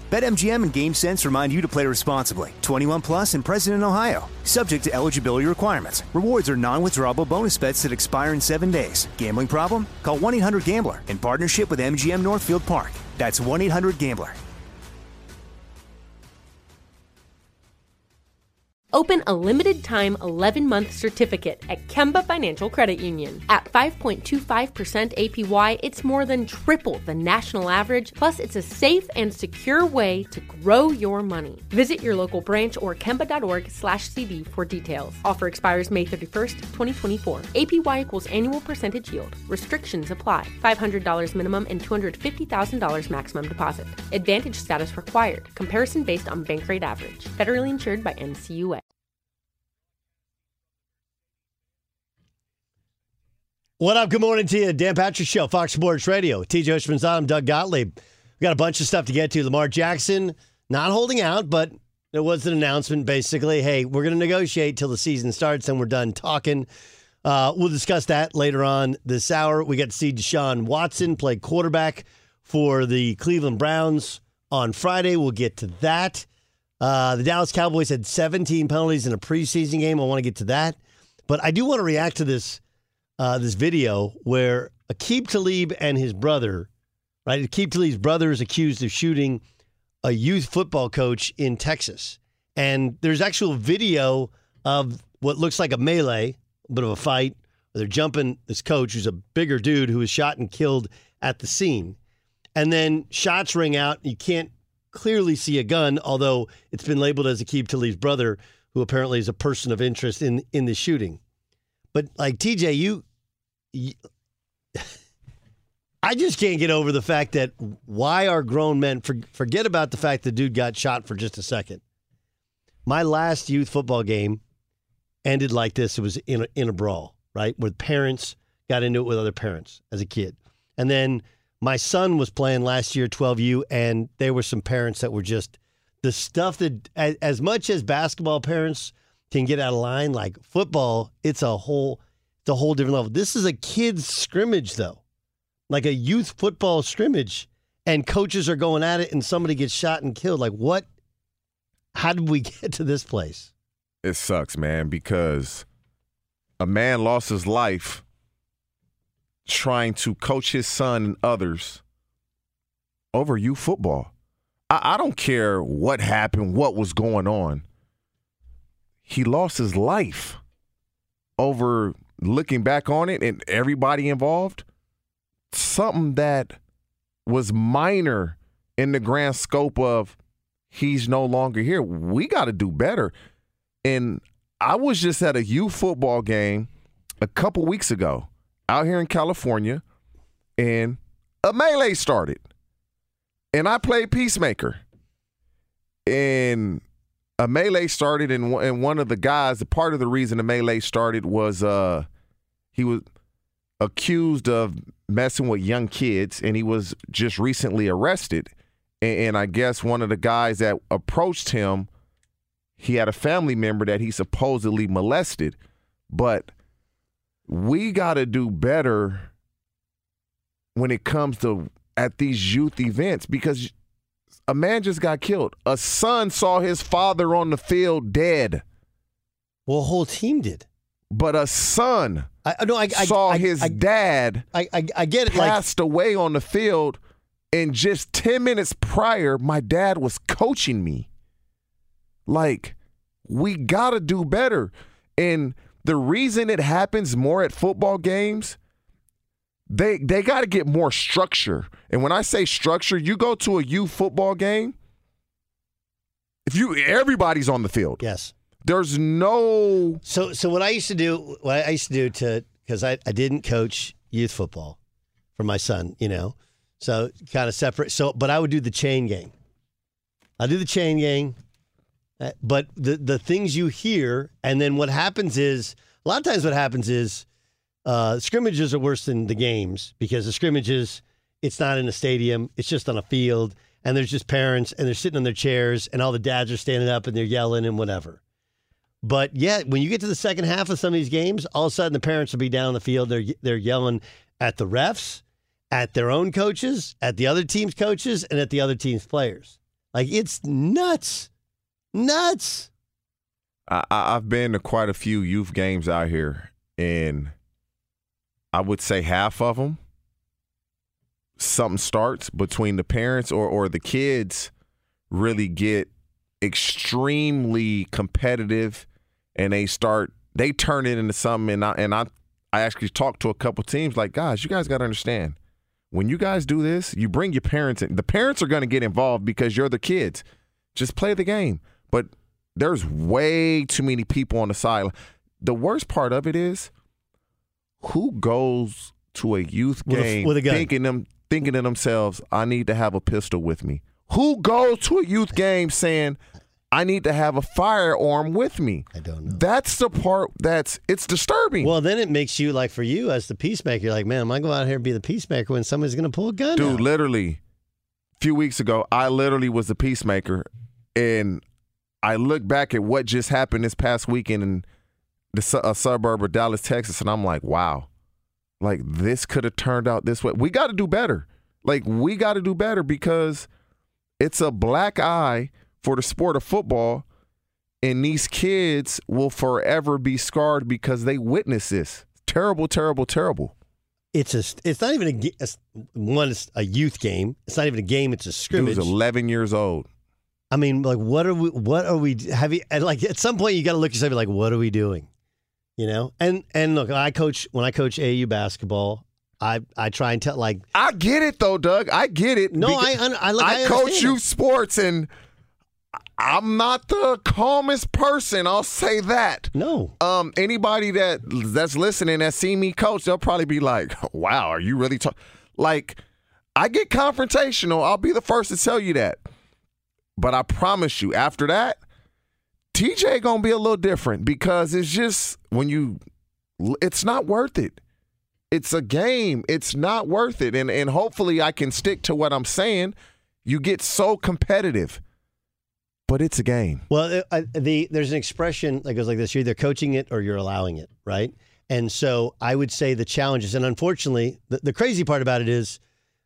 [SPEAKER 10] BetMGM and GameSense remind you to play responsibly. twenty-one plus and present in Ohio. Subject to eligibility requirements. Rewards are non-withdrawable bonus bets that expire in seven days. Gambling problem? Call one eight hundred gambler in partnership with M G M Northfield Park. That's one eight hundred gambler.
[SPEAKER 11] Open a limited-time eleven-month certificate at Kemba Financial Credit Union. At five point two five percent A P Y, it's more than triple the national average, plus it's a safe and secure way to grow your money. Visit your local branch or kemba.org slash CD for details. Offer expires May thirty-first, twenty twenty-four. A P Y equals annual percentage yield. Restrictions apply. five hundred dollars minimum and two hundred fifty thousand dollars maximum deposit. Advantage status required. Comparison based on bank rate average. Federally insured by N C U A.
[SPEAKER 7] What up? Good morning to you. Dan Patrick Show, Fox Sports Radio. T J Oshman's on. I'm Doug Gottlieb. We got a bunch of stuff to get to. Lamar Jackson not holding out, but there was an announcement basically, hey, we're going to negotiate till the season starts and we're done talking. Uh, we'll discuss that later on this hour. We got to see Deshaun Watson play quarterback for the Cleveland Browns on Friday. We'll get to that. Uh, the Dallas Cowboys had seventeen penalties in a preseason game. I want to get to that. But I do want to react to this Uh, this video where Aqib Talib and his brother, right? Aqib Talib's brother is accused of shooting a youth football coach in Texas. And there's actual video of what looks like a melee, a bit of a fight, where they're jumping this coach, who's a bigger dude, who was shot and killed at the scene. And then shots ring out. You can't clearly see a gun, although it's been labeled as Aqib Talib's brother, who apparently is a person of interest in, in the shooting. But like T J, you, you, I just can't get over the fact that why are grown men, for, forget about the fact the dude got shot for just a second. My last youth football game ended like this. It was in a, in a brawl, right? Where parents got into it with other parents as a kid. And then my son was playing last year, twelve U, and there were some parents that were just the stuff that, as, as much as basketball parents can get out of line, like football, it's a whole it's a whole different level. This is a kid's scrimmage, though, like a youth football scrimmage, and coaches are going at it, and somebody gets shot and killed. Like, what? How did we get to this place?
[SPEAKER 8] It sucks, man, because a man lost his life trying to coach his son and others over youth football. I, I don't care what happened, what was going on. He lost his life over looking back on it, and everybody involved, something that was minor in the grand scope of he's no longer here. We got to do better. And I was just at a youth football game a couple weeks ago out here in California, and a melee started. And I played peacemaker. And a melee started, and, and one of the guys, the part of the reason the melee started was uh, he was accused of messing with young kids, and he was just recently arrested. And, and I guess one of the guys that approached him, he had a family member that he supposedly molested. But we got to do better when it comes to at these youth events, because a man just got killed. A son saw his father on the field dead.
[SPEAKER 7] Well, a whole team did.
[SPEAKER 8] But a son
[SPEAKER 7] I, no, I,
[SPEAKER 8] saw
[SPEAKER 7] I,
[SPEAKER 8] his
[SPEAKER 7] I,
[SPEAKER 8] dad
[SPEAKER 7] I, I, I get it.
[SPEAKER 8] passed
[SPEAKER 7] like,
[SPEAKER 8] away on the field, and just ten minutes prior, my dad was coaching me. Like, we got to do better. And the reason it happens more at football games, They they got to get more structure. And when I say structure, you go to a youth football game, if you everybody's on the field.
[SPEAKER 7] Yes.
[SPEAKER 8] There's no
[SPEAKER 7] So so what I used to do, what I used to do to because I, I didn't coach youth football for my son, you know. So kind of separate. So but I would do the chain gang. I do the chain gang. But the the things you hear, and then what happens is a lot of times what happens is Uh, scrimmages are worse than the games, because the scrimmages, it's not in a stadium, it's just on a field, and there's just parents, and they're sitting on their chairs, and all the dads are standing up, and they're yelling and whatever. But yeah, when you get to the second half of some of these games, all of a sudden the parents will be down the field, they're they're yelling at the refs, at their own coaches, at the other team's coaches, and at the other team's players. Like, it's nuts. Nuts.
[SPEAKER 8] I, I've been to quite a few youth games out here, and I would say half of them, something starts between the parents or, or the kids really get extremely competitive, and they start they turn it into something. And I and I I actually talked to a couple teams like, guys, you guys got to understand, when you guys do this, you bring your parents in. The parents are going to get involved because you're the kids. Just play the game. But there's way too many people on the side. The worst part of it is, who goes to a youth
[SPEAKER 7] with
[SPEAKER 8] game
[SPEAKER 7] a, with a gun.
[SPEAKER 8] thinking them thinking to themselves, I need to have a pistol with me? Who goes to a youth game saying, I need to have a firearm with me?
[SPEAKER 7] I don't know.
[SPEAKER 8] That's the part that's it's disturbing.
[SPEAKER 7] Well, then it makes you, like, for you as the peacemaker, you're like, man, am I going out here and be the peacemaker when somebody's going to pull a gun
[SPEAKER 8] Dude,
[SPEAKER 7] out?
[SPEAKER 8] literally, a few weeks ago, I literally was the peacemaker, and I look back at what just happened this past weekend in the su- a suburb of Dallas, Texas, and I'm like, wow, like, this could have turned out this way. We got to do better. Like, we got to do better because it's a black eye for the sport of football, and these kids will forever be scarred because they witness this. Terrible, terrible, terrible.
[SPEAKER 7] It's a. It's not even a. ga- it's- One, it's a youth game. It's not even a game. It's a
[SPEAKER 8] He
[SPEAKER 7] scrimmage.
[SPEAKER 8] was eleven years old.
[SPEAKER 7] I mean, like, what are we? What are we? Have you? And like, at some point, you got to look at yourself and be like, what are we doing? You know. And and look, I coach when I coach A A U basketball. I I try and tell like.
[SPEAKER 8] I get it though, Doug. I get it.
[SPEAKER 7] No, I
[SPEAKER 8] because
[SPEAKER 7] I, I, look,
[SPEAKER 8] I,
[SPEAKER 7] I
[SPEAKER 8] coach
[SPEAKER 7] understand
[SPEAKER 8] youth
[SPEAKER 7] it.
[SPEAKER 8] sports, and I'm not the calmest person. I'll say that.
[SPEAKER 7] No.
[SPEAKER 8] Um, anybody that that's listening that see me coach, they'll probably be like, "Wow, are you really talking?" Like, I get confrontational. I'll be the first to tell you that. But I promise you, after that, T J gonna be a little different because it's just when you, it's not worth it. It's a game. It's not worth it. And and hopefully I can stick to what I'm saying. You get so competitive, but it's a game.
[SPEAKER 7] Well, uh, the there's an expression that goes like this: you're either coaching it or you're allowing it, right? And so I would say the challenges, and unfortunately, the, the crazy part about it is,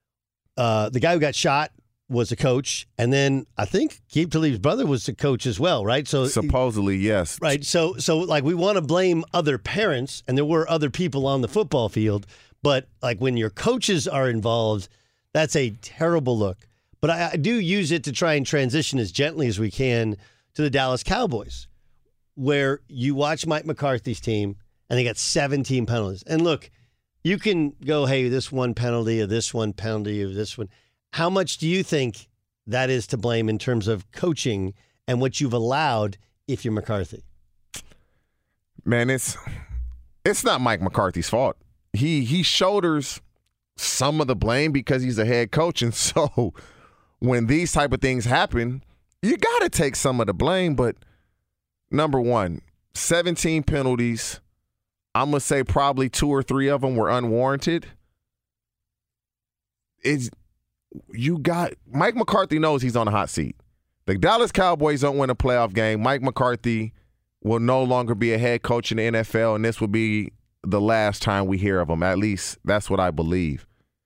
[SPEAKER 7] uh, the guy who got shot was a coach, and then I think Keith Talib's brother was a coach as well, right? So
[SPEAKER 8] supposedly, yes,
[SPEAKER 7] right. So so like we want to blame other parents, and there were other people on the football field, but like when your coaches are involved, that's a terrible look. But I, I do use it to try and transition as gently as we can to the Dallas Cowboys, where you watch Mike McCarthy's team, and they got seventeen penalties. And look, you can go, hey, this one penalty, or this one penalty, or this one. How much do you think that is to blame in terms of coaching and what you've allowed if you're McCarthy?
[SPEAKER 8] Man, it's it's not Mike McCarthy's fault. He he shoulders some of the blame because he's a head coach, and so when these type of things happen, you got to take some of the blame. But number one, seventeen penalties. I'm gonna say probably two or three of them were unwarranted. It's You got Mike McCarthy knows he's on a hot seat. The Dallas Cowboys don't win a playoff game. Mike McCarthy will no longer be a head coach in the N F L, and this will be the last time we hear of him. At least that's what I believe.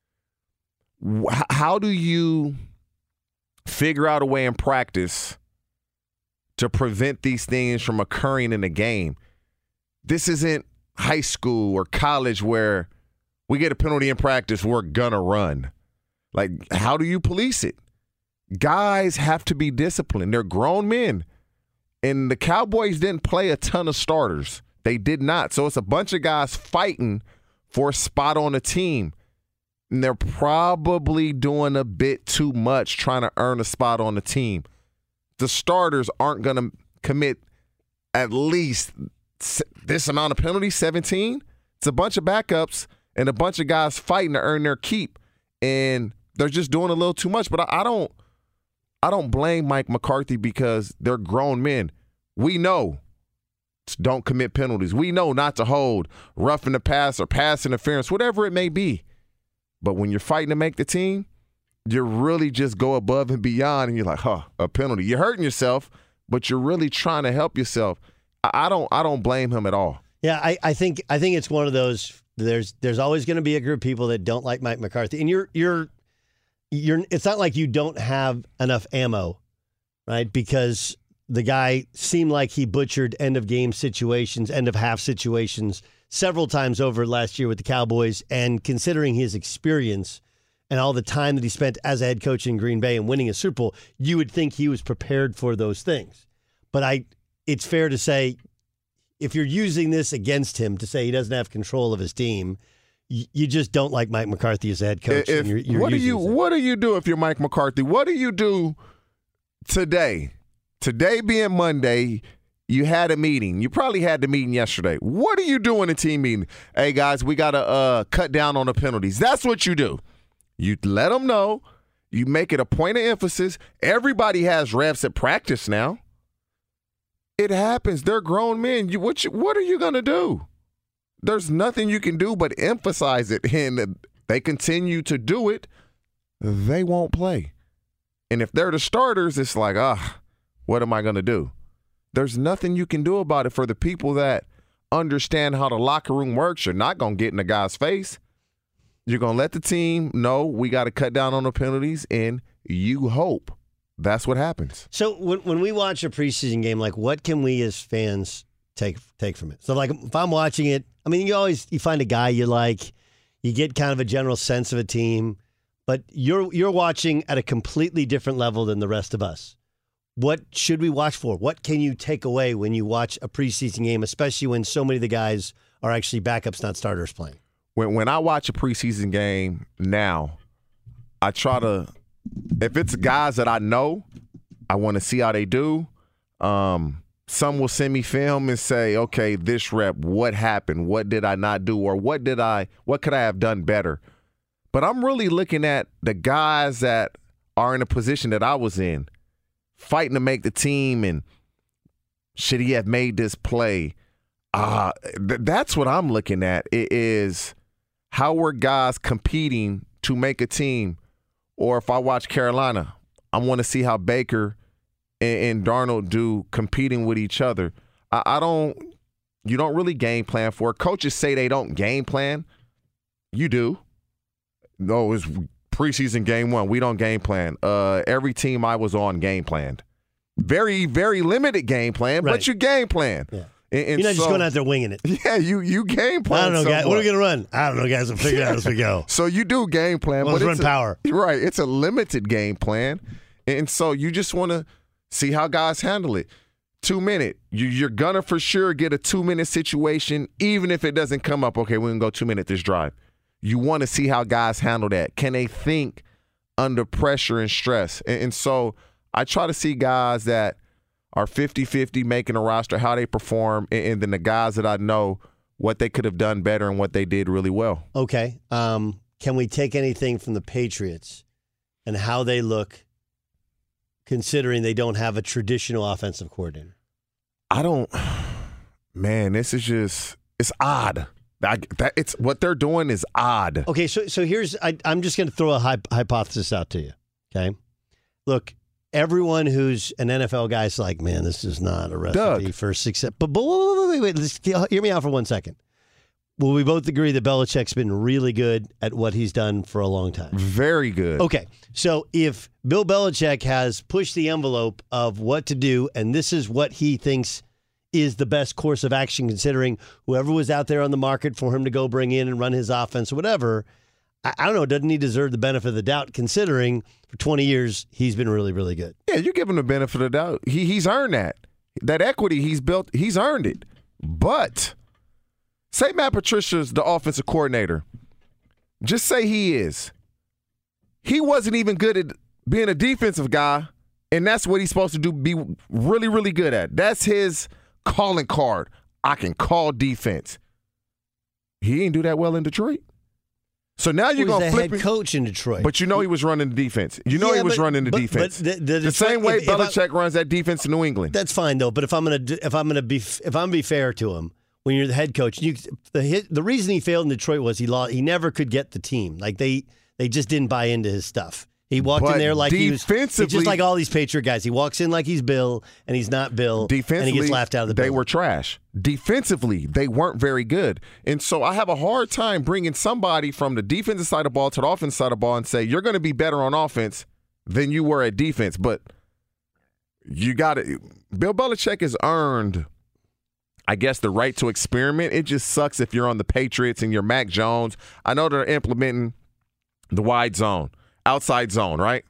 [SPEAKER 8] How do you figure out a way in practice to prevent these things from occurring in the game? This isn't high school or college where we get a penalty in practice, we're gonna run. Like, how do you police it? Guys have to be disciplined. They're grown men. And the Cowboys didn't play a ton of starters. They did not. So it's a bunch of guys fighting for a spot on the team. And they're probably doing a bit too much trying to earn a spot on the team. The starters aren't going to commit at least this amount of penalties, seventeen. It's a bunch of backups and a bunch of guys fighting to earn their keep. And they're just doing a little too much. But I, I don't I don't blame Mike McCarthy because they're grown men. We know don't commit penalties. We know not to hold roughing the pass or pass interference, whatever it may be. But when you're fighting to make the team, you really just go above and beyond, and you're like, huh, a penalty. You're hurting yourself, but you're really trying to help yourself. I, I don't I don't blame him at all.
[SPEAKER 7] Yeah, I, I think I think it's one of those. There's there's always going to be a group of people that don't like Mike McCarthy, and you're you're you're. It's not like you don't have enough ammo right? Because the guy seemed like he butchered end-of-game situations, end-of-half situations several times over last year with the Cowboys, and considering his experience and all the time that he spent as a head coach in Green Bay and winning a Super Bowl, you would think he was prepared for those things. But I, it's fair to say, if you're using this against him to say he doesn't have control of his team, you, you just don't like Mike McCarthy as a head coach.
[SPEAKER 8] If,
[SPEAKER 7] and you're, you're
[SPEAKER 8] what do
[SPEAKER 7] using
[SPEAKER 8] you
[SPEAKER 7] his-
[SPEAKER 8] What do you do if you're Mike McCarthy? What do you do today? Today being Monday, you had a meeting. You probably had the meeting yesterday. What do you do in a team meeting? Hey, guys, we got to uh, cut down on the penalties. That's what you do. You let them know. You make it a point of emphasis. Everybody has reps at practice now. It happens. They're grown men. You, what, you, what are you going to do? There's nothing you can do but emphasize it. And they continue to do it. They won't play. And if they're the starters, it's like, ah, what am I going to do? There's nothing you can do about it. For the people that understand how the locker room works, you're not going to get in the guy's face. You're going to let the team know we got to cut down on the penalties, and you hope that's what happens.
[SPEAKER 7] So when when we watch a preseason game, like what can we as fans take take from it? So like if I'm watching it, I mean, you always you find a guy you like, you get kind of a general sense of a team, but you're you're watching at a completely different level than the rest of us. What should we watch for? What can you take away when you watch a preseason game, especially when so many of the guys are actually backups, not starters playing?
[SPEAKER 8] When when I watch a preseason game now, I try to, if it's guys that I know, I want to see how they do. Um, some will send me film and say, okay, this rep, what happened? What did I not do? Or what did I, what could I have done better? But I'm really looking at the guys that are in a position that I was in, fighting to make the team, and should he have made this play? Uh, th- that's what I'm looking at. It is how were guys competing to make a team? Or if I watch Carolina, I want to see how Baker and, and Darnold do competing with each other. I, I don't – you don't really game plan for it. Coaches say they don't game plan. You do. No, it's preseason game one. We don't game plan. Uh, every team I was on game planned. Very, very limited game plan,
[SPEAKER 7] Right.
[SPEAKER 8] but you game plan.
[SPEAKER 7] Yeah.
[SPEAKER 8] And, and
[SPEAKER 7] You're not
[SPEAKER 8] so,
[SPEAKER 7] just going out there winging it.
[SPEAKER 8] Yeah, you you game plan.
[SPEAKER 7] I don't know, guys.
[SPEAKER 8] somewhat.
[SPEAKER 7] What are we going to run? I don't know, guys. We'll figure it out as we go.
[SPEAKER 8] So you do game plan.
[SPEAKER 7] Let's
[SPEAKER 8] but
[SPEAKER 7] run
[SPEAKER 8] it's a-
[SPEAKER 7] power.
[SPEAKER 8] Right. It's a limited game plan. And so you just want to see how guys handle it. Two minute. You, you're going to for sure get a two-minute situation, even if it doesn't come up. Okay, we're going to go two minute this drive. You want to see how guys handle that. Can they think under pressure and stress? And, and so I try to see guys that are fifty-fifty making a roster, how they perform, and, and then the guys that I know what they could have done better and what they did really well.
[SPEAKER 7] Okay. Um, can we take anything from the Patriots and how they look, considering they don't have a traditional offensive coordinator?
[SPEAKER 8] I don't – man, this is just – it's odd. I, that, it's what they're doing is odd.
[SPEAKER 7] Okay, so so here's I, I'm just going to throw a hyp- hypothesis out to you. Okay, look, everyone who's an N F L guy is like, man, this is not a recipe
[SPEAKER 8] Doug.
[SPEAKER 7] for success. But but wait, wait, wait, wait, let's hear me out for one second. Will we both agree that Belichick's been really good at what he's done for a long time?
[SPEAKER 8] Very good.
[SPEAKER 7] Okay, so if Bill Belichick has pushed the envelope of what to do, and this is what he thinks is the best course of action, considering whoever was out there on the market for him to go bring in and run his offense or whatever, I, I don't know, doesn't he deserve the benefit of the doubt, considering for twenty years he's been really, really good?
[SPEAKER 8] Yeah, you give him the benefit of the doubt. He, he's earned that. That equity he's built, he's earned it. But say Matt Patricia's the offensive coordinator. Just say he is. He wasn't even good at being a defensive guy, and that's what he's supposed to do, be really, really good at. That's his calling card. I can call defense. He didn't do that well in Detroit. So now you're
[SPEAKER 7] Well,
[SPEAKER 8] going to
[SPEAKER 7] he's the
[SPEAKER 8] flip
[SPEAKER 7] head
[SPEAKER 8] it.
[SPEAKER 7] coach in Detroit.
[SPEAKER 8] But you know he was running the defense. You know
[SPEAKER 7] Yeah,
[SPEAKER 8] he was
[SPEAKER 7] but-
[SPEAKER 8] running the
[SPEAKER 7] but-
[SPEAKER 8] defense.
[SPEAKER 7] but the- the
[SPEAKER 8] the
[SPEAKER 7] Detroit-
[SPEAKER 8] same way
[SPEAKER 7] if- if I-
[SPEAKER 8] Belichick runs that defense in New England.
[SPEAKER 7] That's fine though. But if I'm gonna do- if I'm gonna be if I'm gonna be fair to him, when you're the head coach, you the hit, the reason he failed in Detroit was he lost. He never could get the team. Like they they just didn't buy into his stuff. He walked
[SPEAKER 8] But
[SPEAKER 7] in there like he was
[SPEAKER 8] defensively-
[SPEAKER 7] he's just like all these Patriot guys. He walks in like he's Bill, and he's not Bill.
[SPEAKER 8] Defensively,
[SPEAKER 7] and he gets laughed out of the
[SPEAKER 8] they
[SPEAKER 7] building.
[SPEAKER 8] were trash. Defensively, they weren't very good. And so I have a hard time bringing somebody from the defensive side of the ball to the offensive side of the ball and say, you're going to be better on offense than you were at defense. But you got to – Bill Belichick has earned, I guess, the right to experiment. It just sucks if you're on the Patriots and you're Mac Jones. I know they're implementing the wide zone, outside zone, right?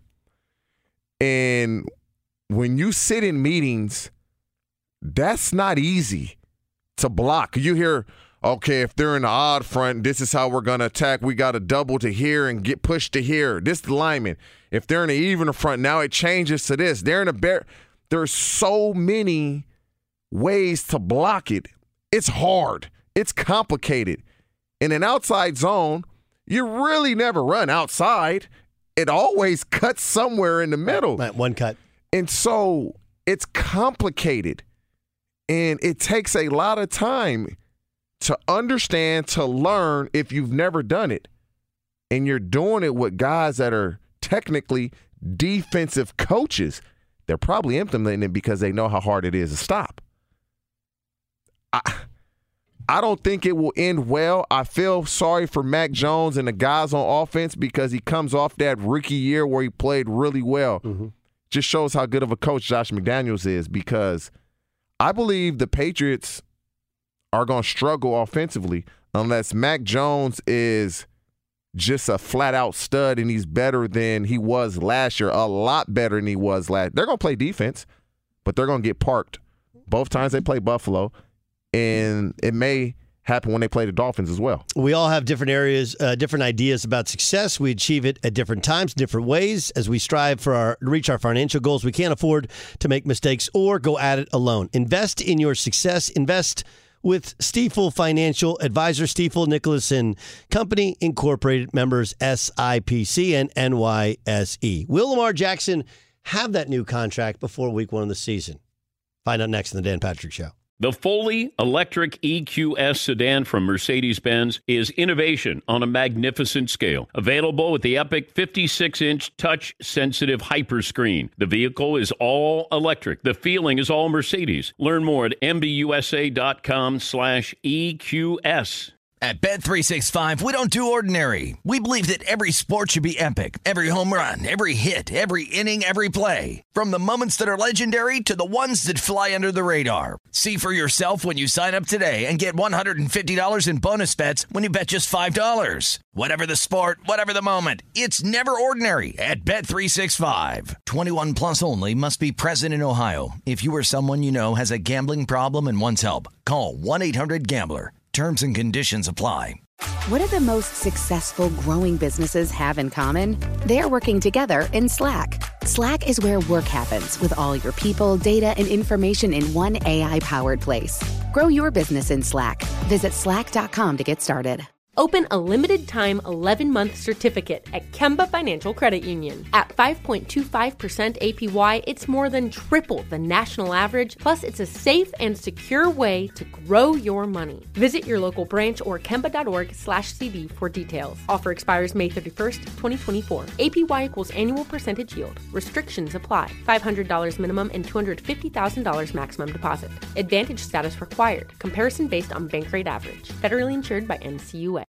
[SPEAKER 8] And when you sit in meetings, that's not easy to block. You hear, okay, if they're in the odd front, this is how we're going to attack. We got to double to here and get pushed to here. This is the lineman. If they're in the even front, now it changes to this. They're in a bear. There's so many ways to block it. It's hard. It's complicated. In an outside zone, you really never run outside. It always cuts somewhere in the middle.
[SPEAKER 7] Right, one cut.
[SPEAKER 8] And so it's complicated. And it takes a lot of time to understand, to learn if you've never done it. And you're doing it with guys that are technically defensive coaches. They're probably implementing it because they know how hard it is to stop. I, I don't think it will end well. I feel sorry for Mac Jones and the guys on offense because he comes off that rookie year where he played really well. Mm-hmm. Just shows how good of a coach Josh McDaniels is, because I believe the Patriots are going to struggle offensively unless Mac Jones is just a flat-out stud and he's better than he was last year, a lot better than he was last. They're going to play defense, but they're going to get parked both times they play Buffalo, and it may happen when they play the Dolphins as well.
[SPEAKER 7] We all have different areas, uh, different ideas about success. We achieve it at different times, different ways. As we strive for our to reach our financial goals, we can't afford to make mistakes or go at it alone. Invest in your success. Invest with Stifel Financial Advisor, Stifel Nicholas and Company, Incorporated, members S I P C and N Y S E. Will Lamar Jackson have that new contract before week one of the season? Find out next in the Dan Patrick Show.
[SPEAKER 5] The fully electric E Q S sedan from Mercedes-Benz is innovation on a magnificent scale. Available with the epic fifty-six inch touch-sensitive Hyperscreen. The vehicle is all electric. The feeling is all Mercedes. Learn more at mbusa.com slash EQS.
[SPEAKER 12] At Bet three sixty-five, we don't do ordinary. We believe that every sport should be epic. Every home run, every hit, every inning, every play. From the moments that are legendary to the ones that fly under the radar. See for yourself when you sign up today and get one hundred fifty dollars in bonus bets when you bet just five dollars. Whatever the sport, whatever the moment, it's never ordinary at Bet three sixty-five. twenty-one plus only. Must be present in Ohio. If you or someone you know has a gambling problem and wants help, call one eight hundred gambler. Terms and conditions apply.
[SPEAKER 13] What do the most successful growing businesses have in common? They're working together in Slack. Slack is where work happens, with all your people, data, and information in one A I-powered place. Grow your business in Slack. Visit slack dot com to get started.
[SPEAKER 11] Open a limited-time eleven-month certificate at Kemba Financial Credit Union. At five point two five percent A P Y, it's more than triple the national average, plus it's a safe and secure way to grow your money. Visit your local branch or kemba.org slash CD for details. Offer expires May thirty-first, twenty twenty-four. A P Y equals annual percentage yield. Restrictions apply. five hundred dollars minimum and two hundred fifty thousand dollars maximum deposit. Advantage status required. Comparison based on bank rate average. Federally insured by N C U A.